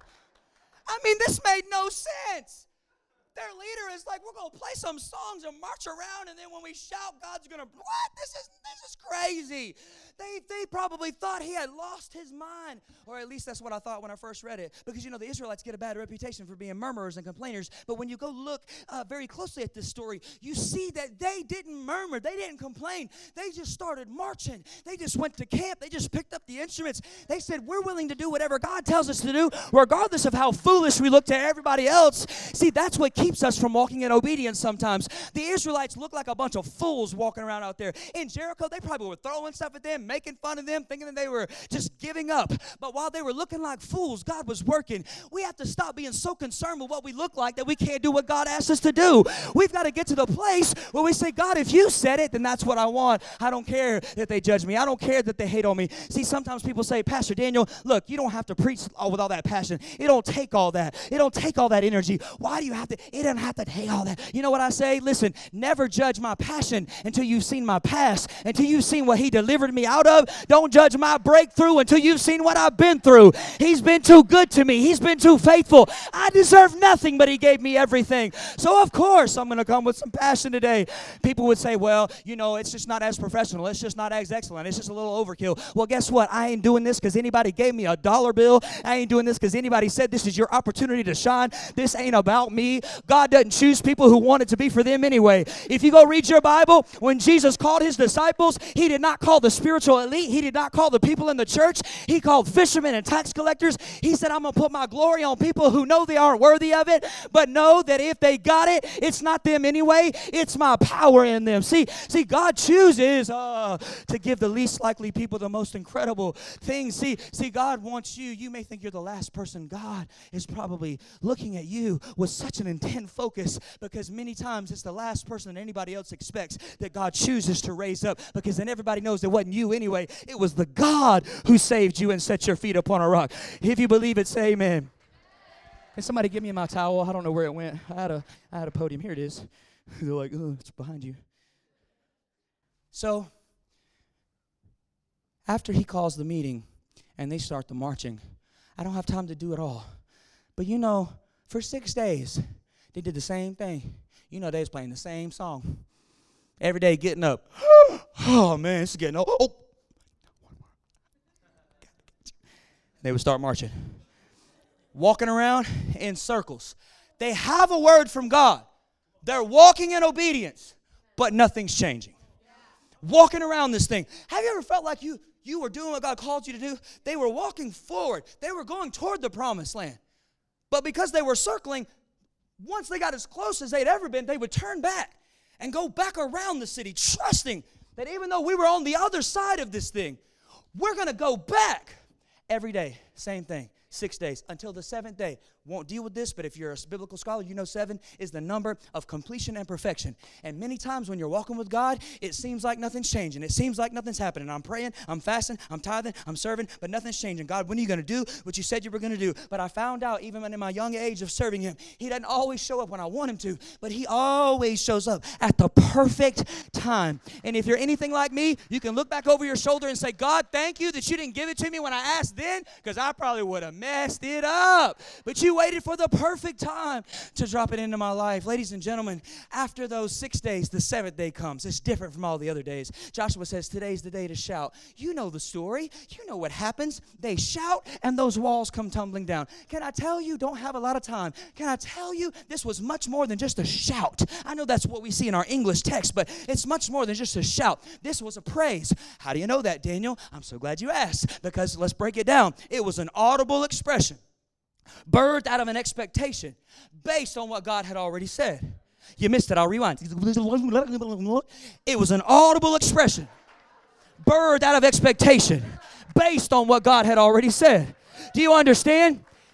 Speaker 2: I mean, this made no sense. Their leader is like, we're going to play some songs and march around, and then when we shout, God's going to, what? This is crazy. They probably thought he had lost his mind, or at least that's what I thought when I first read it, because, the Israelites get a bad reputation for being murmurers and complainers, but when you go look very closely at this story, you see that they didn't murmur, they didn't complain, they just started marching, they just went to camp, they just picked up the instruments, they said, we're willing to do whatever God tells us to do, regardless of how foolish we look to everybody else. See, that's what keeps us from walking in obedience sometimes. The Israelites look like a bunch of fools walking around out there. In Jericho, they probably were throwing stuff at them, making fun of them, thinking that they were just giving up. But while they were looking like fools, God was working. We have to stop being so concerned with what we look like that we can't do what God asked us to do. We've got to get to the place where we say, God, if you said it, then that's what I want. I don't care that they judge me. I don't care that they hate on me. See, sometimes people say, Pastor Daniel, look, you don't have to preach with all that passion. It don't take all that. It don't take all that energy. Why do you have to? It doesn't have to take all that. You know what I say? Listen, never judge my passion until you've seen my past, until you've seen what he delivered me out of. Don't judge my breakthrough until you've seen what I've been through. He's been too good to me. He's been too faithful. I deserve nothing, but he gave me everything. So, of course, I'm going to come with some passion today. People would say, well, it's just not as professional. It's just not as excellent. It's just a little overkill. Well, guess what? I ain't doing this because anybody gave me a dollar bill. I ain't doing this because anybody said this is your opportunity to shine. This ain't about me. God doesn't choose people who want it to be for them anyway. If you go read your Bible, when Jesus called his disciples, he did not call the spiritual elite. He did not call the people in the church. He called fishermen and tax collectors. He said, I'm going to put my glory on people who know they aren't worthy of it, but know that if they got it, it's not them anyway. It's my power in them. See, God chooses to give the least likely people the most incredible things. See, God wants you. You may think you're the last person. God is probably looking at you with such an intent focus, because many times it's the last person that anybody else expects that God chooses to raise up, because then everybody knows it wasn't you anyway. It was the God who saved you and set your feet upon a rock. If you believe it, say amen. Can somebody give me my towel? I don't know where it went. I had a podium. Here it is. They're like, oh, it's behind you. So, after he calls the meeting and they start the marching, I don't have time to do it all. But for 6 days, they did the same thing. They was playing the same song. Every day getting up. Oh, man, it's getting old. Oh. They would start marching. Walking around in circles. They have a word from God. They're walking in obedience, but nothing's changing. Walking around this thing. Have you ever felt like you were doing what God called you to do? They were walking forward. They were going toward the promised land. But because they were circling, once they got as close as they'd ever been, they would turn back and go back around the city, trusting that even though we were on the other side of this thing, we're going to go back. Every day, same thing, 6 days, until the seventh day. Won't deal with this, but if you're a biblical scholar, 7 is the number of completion and perfection. And many times when you're walking with God, it seems like nothing's changing. It seems like nothing's happening. I'm praying, I'm fasting, I'm tithing, I'm serving, but nothing's changing. God, when are you going to do what you said you were going to do? But I found out, even in my young age of serving him, he doesn't always show up when I want him to, but he always shows up at the perfect time. And if you're anything like me, you can look back over your shoulder and say, God, thank you that you didn't give it to me when I asked then, because I probably would have messed it up. But you waited for the perfect time to drop it into my life. Ladies and gentlemen, after those 6 days, the seventh day comes. It's different from all the other days. Joshua says, today's the day to shout. You know the story. You know what happens. They shout, and those walls come tumbling down. Can I tell you, don't have a lot of time. Can I tell you, this was much more than just a shout. I know that's what we see in our English text, but it's much more than just a shout. This was a praise. How do you know that, Daniel? I'm so glad you asked, because let's break it down. It was an audible expression, birthed out of an expectation based on what God had already said. You missed it. I'll rewind. It was an audible expression, birthed out of expectation based on what God had already said. Do you understand?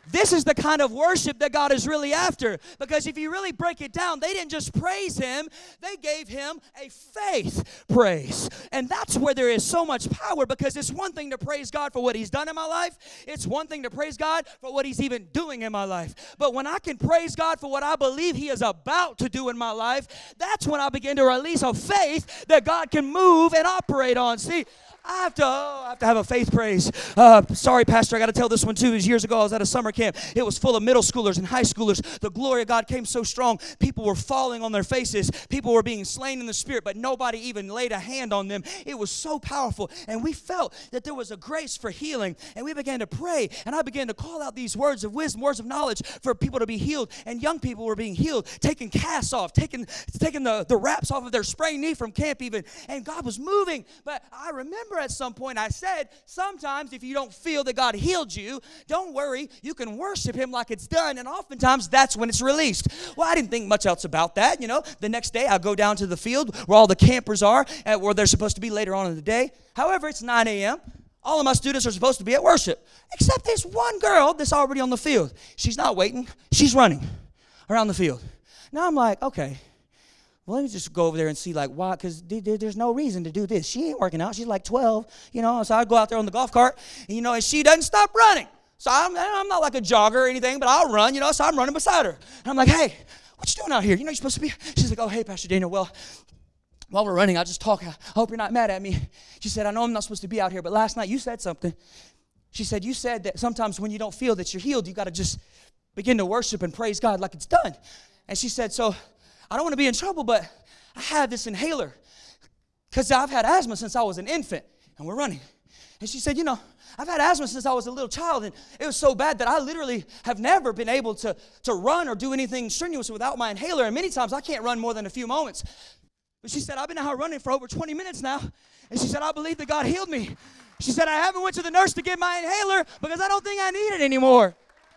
Speaker 2: This is the kind of worship that God is really after. Because if you really break it down, they didn't just praise him, they gave him a faith praise. And that's where there is so much power, because it's one thing to praise God for what he's done in my life. It's one thing to praise God for what he's even doing in my life. But when I can praise God for what I believe he is about to do in my life, that's when I begin to release a faith that God can move and operate on. See, I have to have a faith praise. Sorry, Pastor, I got to tell this one too. It was years ago, I was at a summer camp. It was full of middle schoolers and high schoolers. The glory of God came so strong. People were falling on their faces. People were being slain in the spirit, but nobody even laid a hand on them. It was so powerful. And we felt that there was a grace for healing. And we began to pray. And I began to call out these words of wisdom, words of knowledge for people to be healed. And young people were being healed, taking casts off, taking the wraps off of their sprained knee from camp even. And God was moving. But I remember at some point I said, sometimes if you don't feel that God healed you, don't worry, you can worship him like it's done, and oftentimes that's when it's released. Well, I didn't think much else about that. The next day I go down to the field where all the campers are, where they're supposed to be later on in the day. However, it's 9 a.m. All of my students are supposed to be at worship, except this one girl that's already on the field. She's not waiting, she's running around the field. Now I'm like, okay, well, let me just go over there and see, like, why, because there's no reason to do this. She ain't working out. She's like 12, so I go out there on the golf cart, and she doesn't stop running. So I'm not like a jogger or anything, but I'll run, so I'm running beside her. And I'm like, hey, what you doing out here? You're supposed to be. She's like, oh, hey, Pastor Daniel, well, while we're running, I'll just talk. I hope you're not mad at me. She said, I know I'm not supposed to be out here, but last night you said something. She said, you said that sometimes when you don't feel that you're healed, you got to just begin to worship and praise God like it's done. And she said, so I don't want to be in trouble, but I have this inhaler because I've had asthma since I was an infant, and we're running. And she said, I've had asthma since I was a little child, and it was so bad that I literally have never been able to run or do anything strenuous without my inhaler, and many times I can't run more than a few moments. But she said, I've been out running for over 20 minutes now, and she said, I believe that God healed me. She said, I haven't went to the nurse to get my inhaler because I don't think I need it anymore.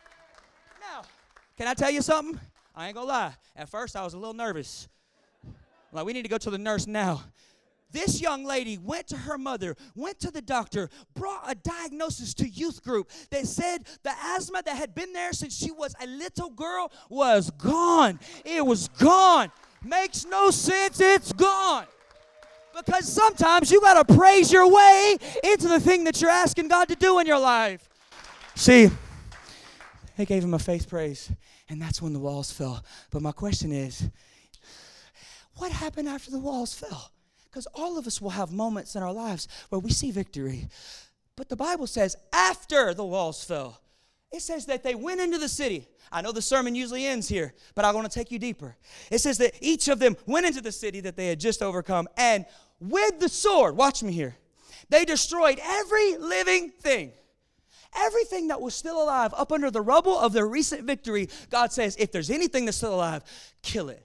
Speaker 2: Now, can I tell you something? I ain't gonna lie. At first, I was a little nervous. Like, we need to go to the nurse now. This young lady went to her mother, went to the doctor, brought a diagnosis to youth group that said the asthma that had been there since she was a little girl was gone. It was gone. Makes no sense. It's gone. Because sometimes you got to praise your way into the thing that you're asking God to do in your life. See, they gave him a faith praise, and that's when the walls fell. But my question is, what happened after the walls fell? Because all of us will have moments in our lives where we see victory. But the Bible says after the walls fell, it says that they went into the city. I know the sermon usually ends here, but I want to take you deeper. It says that each of them went into the city that they had just overcome, and with the sword, watch me here, they destroyed every living thing. Everything that was still alive up under the rubble of their recent victory. God says, if there's anything that's still alive, kill it.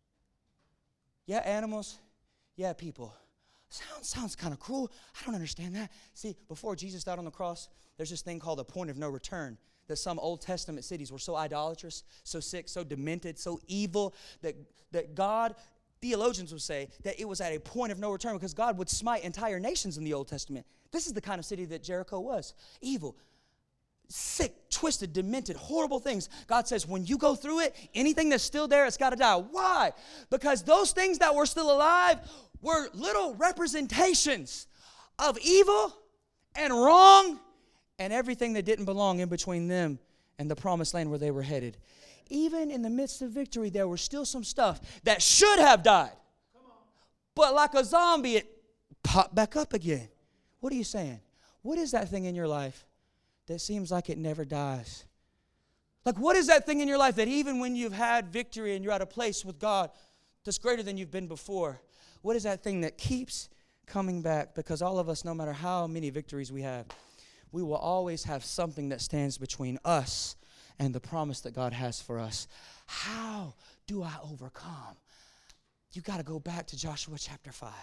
Speaker 2: Yeah, animals. Yeah, people. Sounds kind of cruel. I don't understand that. See, before Jesus died on the cross, there's this thing called a point of no return. That some Old Testament cities were so idolatrous, so sick, so demented, so evil, that God, theologians would say, that it was at a point of no return because God would smite entire nations in the Old Testament. This is the kind of city that Jericho was. Evil, sick, twisted, demented, horrible things. God says, when you go through it, anything that's still there, it's got to die. Why? Because those things that were still alive were little representations of evil and wrong and everything that didn't belong in between them and the promised land where they were headed. Even in the midst of victory, there was still some stuff that should have died. But like a zombie, it popped back up again. What are you saying? What is that thing in your life that seems like it never dies? Like, what is that thing in your life that even when you've had victory and you're at a place with God that's greater than you've been before, what is that thing that keeps coming back? Because all of us, no matter how many victories we have, we will always have something that stands between us and the promise that God has for us. How do I overcome? You got to go back to Joshua chapter 5.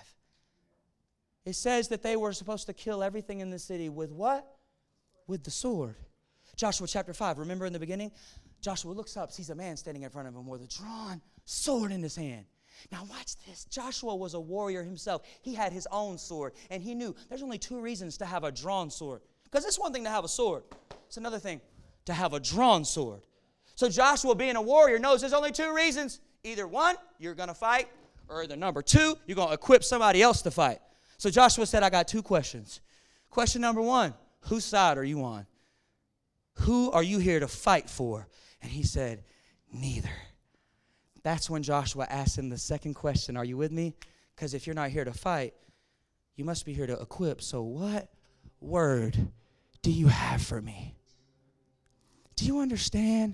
Speaker 2: It says that they were supposed to kill everything in the city with what? With the sword. Joshua chapter 5, remember in the beginning? Joshua looks up, sees a man standing in front of him with a drawn sword in his hand. Now watch this. Joshua was a warrior himself. He had his own sword, and he knew there's only two reasons to have a drawn sword. Because it's one thing to have a sword. It's another thing to have a drawn sword. So Joshua, being a warrior, knows there's only two reasons. Either one, you're going to fight, or either number two, you're going to equip somebody else to fight. So Joshua said, I got two questions. Question number one, whose side are you on? Who are you here to fight for? And he said, neither. That's when Joshua asked him the second question. Are you with me? Because if you're not here to fight, you must be here to equip. So what word do you have for me? Do you understand?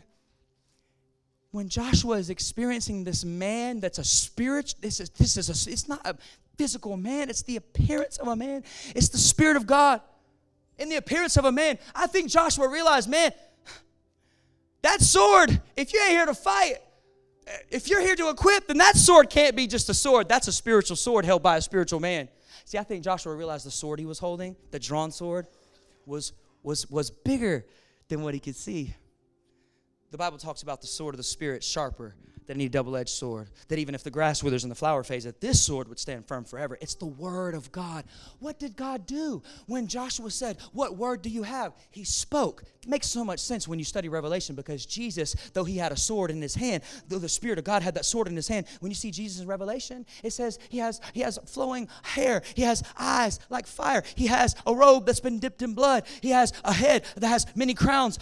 Speaker 2: When Joshua is experiencing this man that's a spirit, it's not a physical man, it's the appearance of a man. It's the Spirit of God in the appearance of a man. I think Joshua realized, man, that sword, if you ain't here to fight, if you're here to equip, then that sword can't be just a sword. That's a spiritual sword held by a spiritual man. See, I think Joshua realized the sword he was holding, the drawn sword, was bigger than what he could see. The Bible talks about the sword of the Spirit sharper than any double-edged sword, that even if the grass withers and the flower fades, that this sword would stand firm forever. It's the word of God. What did God do when Joshua said, what word do you have? He spoke. It makes so much sense when you study Revelation, because Jesus, though he had a sword in his hand, though the Spirit of God had that sword in his hand, when you see Jesus in Revelation, it says he has flowing hair. He has eyes like fire. He has a robe that's been dipped in blood. He has a head that has many crowns.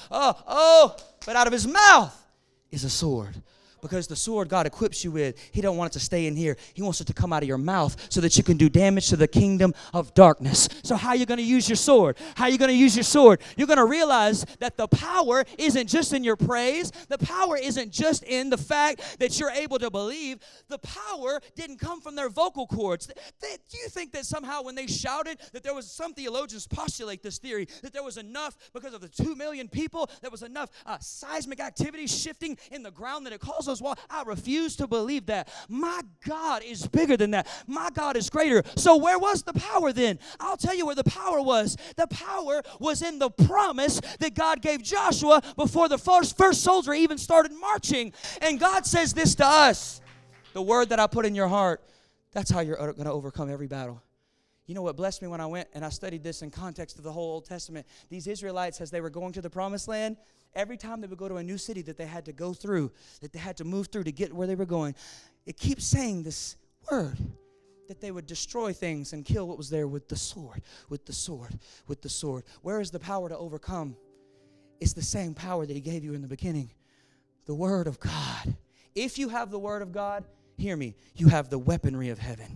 Speaker 2: But out of his mouth is a sword. Because the sword God equips you with, he don't want it to stay in here. He wants it to come out of your mouth so that you can do damage to the kingdom of darkness. So how are you going to use your sword? How are you going to use your sword? You're going to realize that the power isn't just in your praise. The power isn't just in the fact that you're able to believe. The power didn't come from their vocal cords. Do you think that somehow when they shouted, that there was, some theologians postulate this theory, that there was enough, because of the 2 million people, there was enough seismic activity shifting in the ground that it caused those walls? I refuse to believe that. My God is bigger than that. My God is greater. So where was the power then? I'll tell you where the power was. The power was in the promise that God gave Joshua before the first soldier even started marching. And God says this to us: the word that I put in your heart, that's how you're going to overcome every battle. You know what blessed me when I went and I studied this in context of the whole Old Testament? These Israelites, as they were going to the promised land, every time they would go to a new city that they had to go through, that they had to move through to get where they were going, it keeps saying this word, that they would destroy things and kill what was there with the sword, with the sword, with the sword. Where is the power to overcome? It's the same power that he gave you in the beginning, the word of God. If you have the word of God, hear me, you have the weaponry of heaven.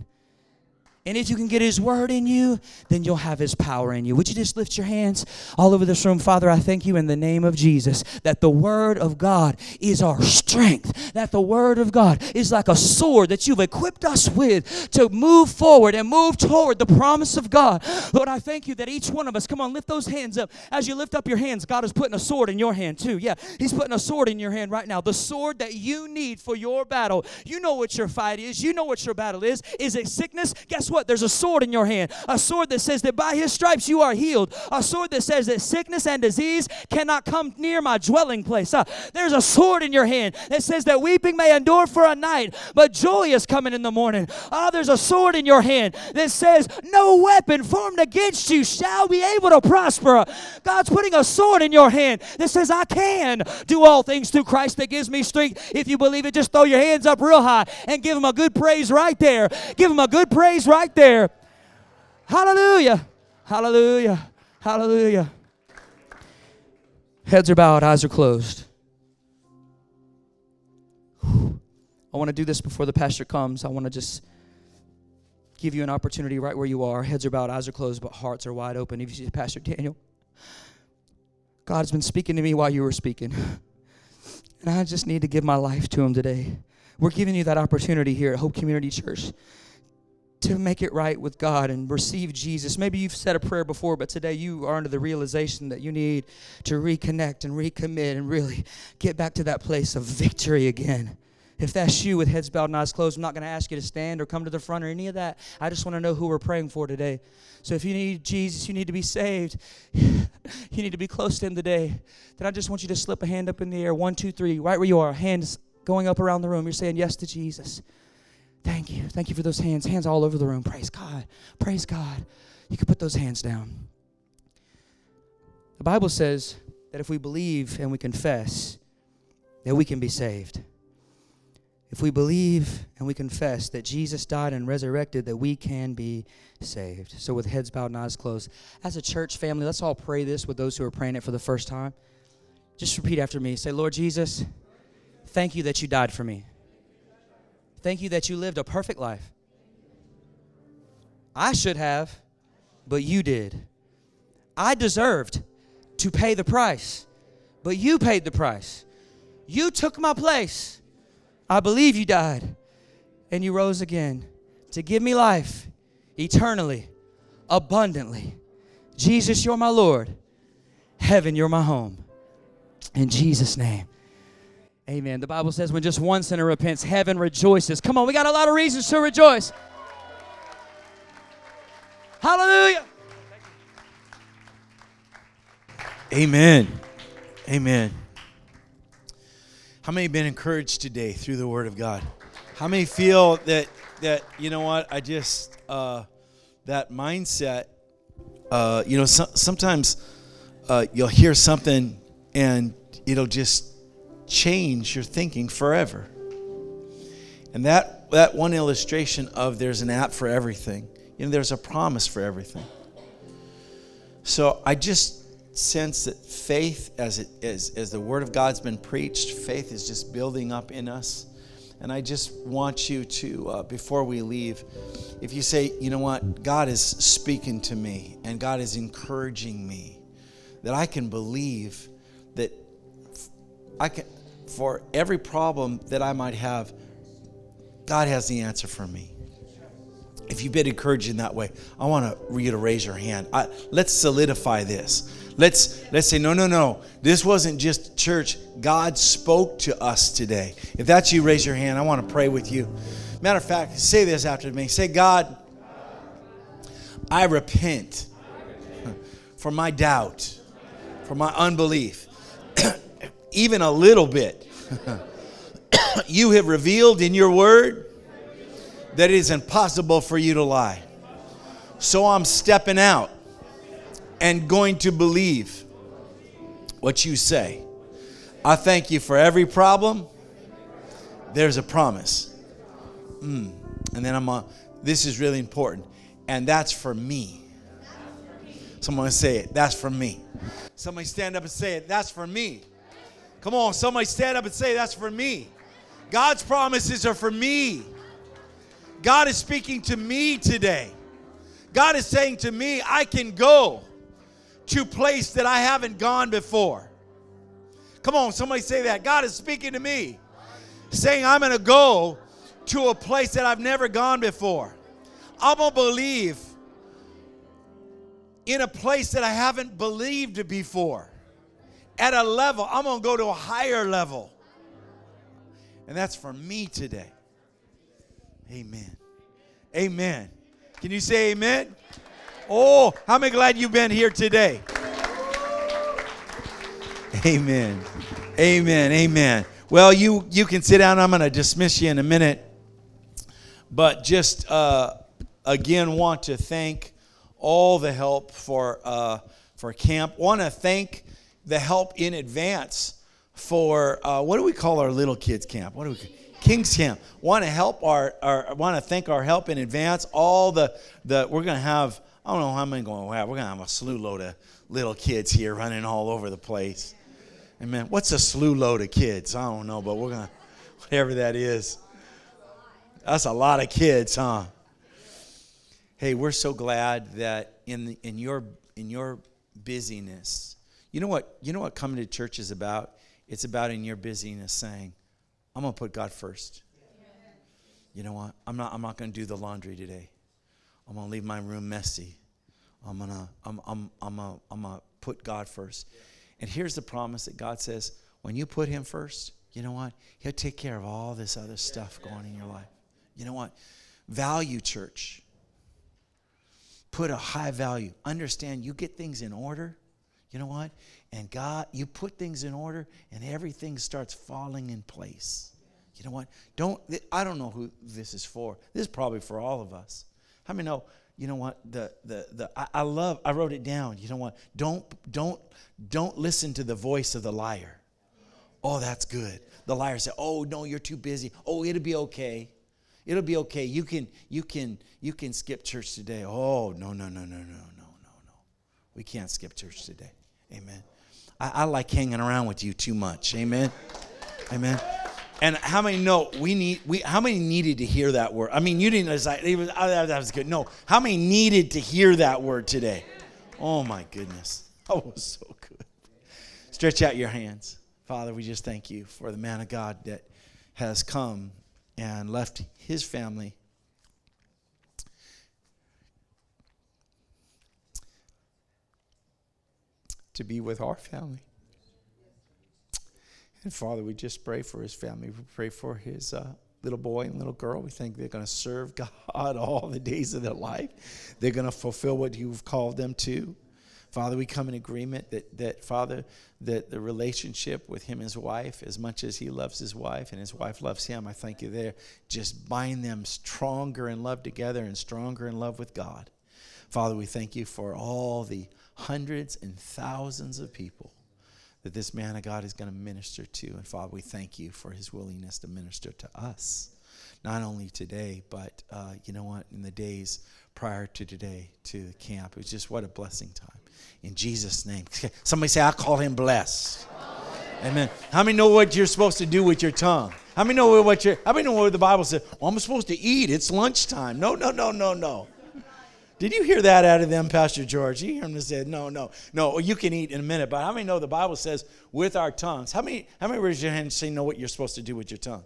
Speaker 2: And if you can get his word in you, then you'll have his power in you. Would you just lift your hands all over this room? Father, I thank you in the name of Jesus that the word of God is our strength, that the word of God is like a sword that you've equipped us with to move forward and move toward the promise of God. Lord, I thank you that each one of us, come on, lift those hands up. As you lift up your hands, God is putting a sword in your hand too. Yeah, he's putting a sword in your hand right now. The sword that you need for your battle. You know what your fight is. You know what your battle is. Is it sickness? Guess what? There's a sword in your hand. A sword that says that by his stripes you are healed. A sword that says that sickness and disease cannot come near my dwelling place. There's a sword in your hand that says that weeping may endure for a night, but joy is coming in the morning. There's a sword in your hand that says no weapon formed against you shall be able to prosper. God's putting a sword in your hand that says I can do all things through Christ that gives me strength. If you believe it, just throw your hands up real high and give him a good praise right there. Give him a good praise right there. Hallelujah. Hallelujah. Hallelujah. Heads are bowed, eyes are closed. I want to do this before the pastor comes. I want to just give you an opportunity right where you are. Heads are bowed, eyes are closed, but hearts are wide open. If you see Pastor Daniel, God's been speaking to me while you were speaking. And I just need to give my life to him today. We're giving you that opportunity here at Hope Community Church to make it right with God and receive Jesus. Maybe you've said a prayer before, but today you are under the realization that you need to reconnect and recommit and really get back to that place of victory again. If that's you with heads bowed and eyes closed, I'm not going to ask you to stand or come to the front or any of that. I just want to know who we're praying for today. So if you need Jesus, you need to be saved, you need to be close to him today, then I just want you to slip a hand up in the air. 1, 2, 3, right where you are. Hands going up around the room. You're saying yes to Jesus. Thank you. Thank you for those hands. Hands all over the room. Praise God. Praise God. You can put those hands down. The Bible says that if we believe and we confess, that we can be saved. If we believe and we confess that Jesus died and resurrected, that we can be saved. So with heads bowed and eyes closed, as a church family, let's all pray this with those who are praying it for the first time. Just repeat after me. Say, Lord Jesus, thank you that you died for me. Thank you that you lived a perfect life. I should have, but you did. I deserved to pay the price, but you paid the price. You took my place. I believe you died and you rose again to give me life eternally, abundantly. Jesus, you're my Lord. Heaven, you're my home. In Jesus' name, amen. The Bible says when just one sinner repents, heaven rejoices. Come on, we got a lot of reasons to rejoice. Hallelujah.
Speaker 1: Amen. Amen. How many have been encouraged today through the Word of God? How many feel that you know what, I just, that mindset, sometimes you'll hear something and it'll just change your thinking forever. And that one illustration of there's an app for everything, there's a promise for everything. So I just sense that faith, as the Word of God's been preached, faith is just building up in us. And I just want you to, before we leave, if you say, you know what, God is speaking to me and God is encouraging me, that I can believe that I can, for every problem that I might have, God has the answer for me. If you've been encouraged in that way, I want you to raise your hand. Let's solidify this. Let's say, no. This wasn't just church. God spoke to us today. If that's you, raise your hand. I want to pray with you. Matter of fact, say this after me. Say, God, I repent for my doubt, for my unbelief, even a little bit. You have revealed in your word that it is impossible for you to lie. So I'm stepping out and going to believe what you say. I thank you for every problem. There's a promise. And then this is really important. And that's for me. Someone say it. That's for me. Somebody stand up and say it. That's for me. Come on. Somebody stand up and say, that's for me. God's promises are for me. God is speaking to me today. God is saying to me, I can go to a place that I haven't gone before. Come on, somebody say that. God is speaking to me, saying I'm going to go to a place that I've never gone before. I'm going to believe in a place that I haven't believed before. At a level, I'm going to go to a higher level. And that's for me today. Amen. Amen. Can you say amen? Oh, how many glad you've been here today? Amen. Amen. Amen. Well, you can sit down. I'm going to dismiss you in a minute. But just again want to thank all the help for camp. Want to thank the help in advance for what do we call our little kids camp? What do we King's Camp. Want to thank our help in advance. All the we're going to have, I don't know how many going to have. We're going to have a slew load of little kids here running all over the place. Amen. What's a slew load of kids? I don't know, but we're going to, whatever that is. That's a lot of kids, huh? Hey, we're so glad that in your busyness, you know what coming to church is about? It's about in your busyness saying, I'm going to put God first. You know what? I'm not going to do the laundry today. I'm going to leave my room messy. I'm going to put God first. And here's the promise that God says, when you put him first, you know what? He'll take care of all this other stuff going in your life. You know what? Value church. Put a high value. Understand you get things in order. You know what? And God, you put things in order and everything starts falling in place. You know what? I don't know who this is for. This is probably for all of us. How many know you know what, I wrote it down. You know what, don't listen to the voice of the liar. Oh, that's good. The liar said, oh, no, you're too busy. Oh, it'll be okay. It'll be okay. You can skip church today. Oh, no. We can't skip church today. Amen. I like hanging around with you too much. Amen. Amen. And how many know how many needed to hear that word? I mean, you didn't decide that was good. No. How many needed to hear that word today? Oh my goodness. That was so good. Stretch out your hands. Father, we just thank you for the man of God that has come and left his family to be with our family. And Father, we just pray for his family. We pray for his little boy and little girl. We think they're going to serve God all the days of their life. They're going to fulfill what you've called them to. Father, we come in agreement that Father, that the relationship with him and his wife, as much as he loves his wife and his wife loves him, I thank you there. Just bind them stronger in love together and stronger in love with God. Father, we thank you for all the hundreds and thousands of people that this man of God is going to minister to. And Father, we thank you for his willingness to minister to us, not only today, but you know what, in the days prior to today, to the camp. It was just what a blessing time. In Jesus' name. Somebody say, I call him blessed. Amen. How many know what you're supposed to do with your tongue? How many know what the Bible says? Well, I'm supposed to eat. It's lunchtime. No. Did you hear that out of them, Pastor George? You hear them say, no. Well, you can eat in a minute. But how many know the Bible says with our tongues? How many raise your hand and say, know what you're supposed to do with your tongue?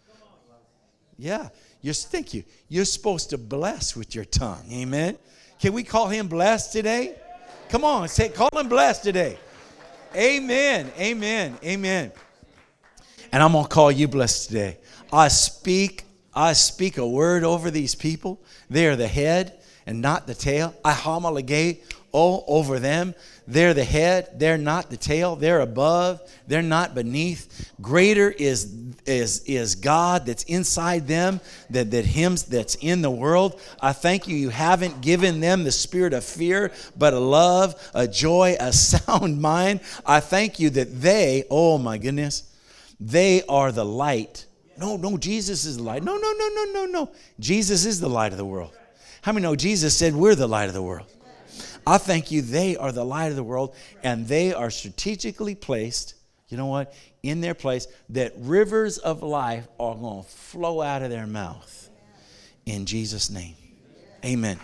Speaker 1: Yeah. Thank you. You're supposed to bless with your tongue. Amen. Can we call him blessed today? Come on, call him blessed today. Amen. And I'm going to call you blessed today. I speak a word over these people. They are the head and not the tail. I homologate over them. They're the head. They're not the tail. They're above. They're not beneath. Greater is God that's inside them than him that's in the world. I thank you. You haven't given them the spirit of fear, but a love, a joy, a sound mind. I thank you that they, oh my goodness, they are the light. No, Jesus is the light. No. Jesus is the light of the world. How many know Jesus said we're the light of the world? I thank you, they are the light of the world, and they are strategically placed, you know what, in their place, that rivers of life are going to flow out of their mouth. In Jesus' name. Amen.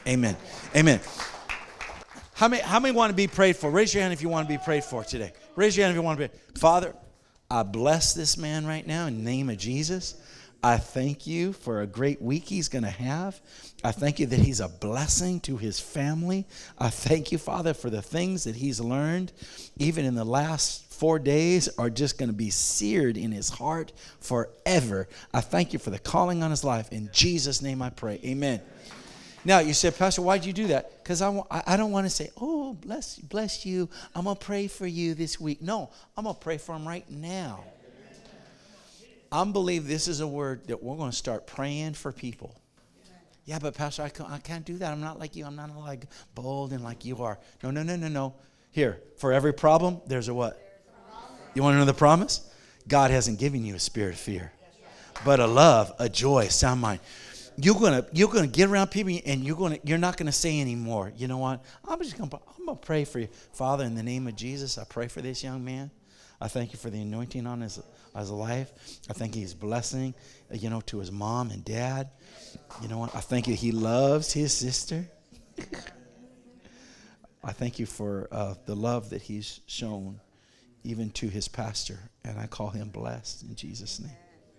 Speaker 1: How many want to be prayed for? Raise your hand if you want to be prayed for today. Raise your hand if you want to be. Father, I bless this man right now in the name of Jesus. I thank you for a great week he's going to have. I thank you that he's a blessing to his family. I thank you, Father, for the things that he's learned, even in the last 4 days, are just going to be seared in his heart forever. I thank you for the calling on his life. In Jesus' name I pray. Amen. Now, you said, Pastor, why'd you do that? Because I don't want to say, oh, bless you. I'm going to pray for you this week. No, I'm going to pray for him right now. I believe this is a word that we're going to start praying for people. Yeah, but Pastor, I can't do that. I'm not like you. I'm not like bold and like you are. No. Here, for every problem, there's a what? You want to know the promise? God hasn't given you a spirit of fear, but a love, a joy, a sound mind. You're gonna get around people, and you're not gonna say anymore. You know what? I'm gonna pray for you, Father, in the name of Jesus. I pray for this young man. I thank you for the anointing on his life. I thank he's blessing, to his mom and dad. You know what? I thank you he loves his sister. I thank you for the love that he's shown even to his pastor, and I call him blessed in Jesus' name.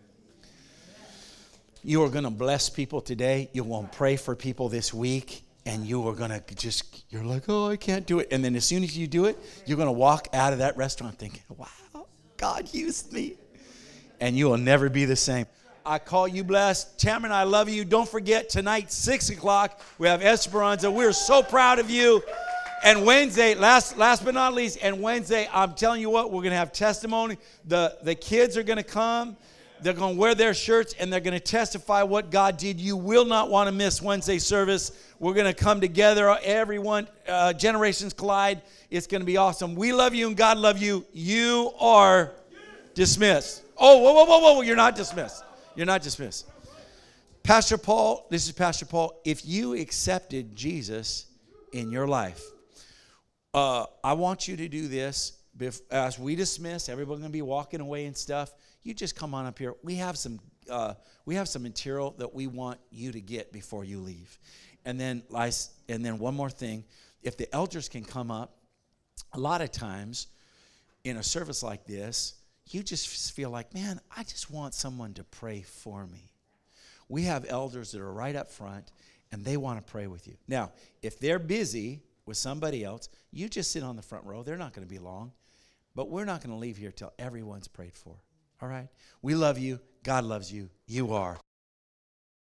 Speaker 1: You are going to bless people today. You want to pray for people this week, and you are going to you're like, oh, I can't do it. And then as soon as you do it, you're going to walk out of that restaurant thinking, wow, God used me. And you will never be the same. I call you blessed. Cameron, I love you. Don't forget, tonight, 6 o'clock, we have Esperanza. We're so proud of you. And Wednesday, last but not least, and Wednesday, I'm telling you what, we're going to have testimony. The kids are going to come. They're going to wear their shirts and they're going to testify what God did. You will not want to miss Wednesday service. We're going to come together, everyone, Generations Collide. It's going to be awesome. We love you and God love you. You are dismissed. Oh, whoa, whoa, whoa, whoa. You're not dismissed. You're not dismissed. Pastor Paul, this is Pastor Paul. If you accepted Jesus in your life, I want you to do this. As we dismiss, everybody's going to be walking away and stuff. You just come on up here. We have some material that we want you to get before you leave. And then one more thing. If the elders can come up, a lot of times in a service like this, you just feel like, man, I just want someone to pray for me. We have elders that are right up front, and they want to pray with you. Now, if they're busy with somebody else, you just sit on the front row. They're not going to be long. But we're not going to leave here till everyone's prayed for. All right? We love you. God loves you. You are.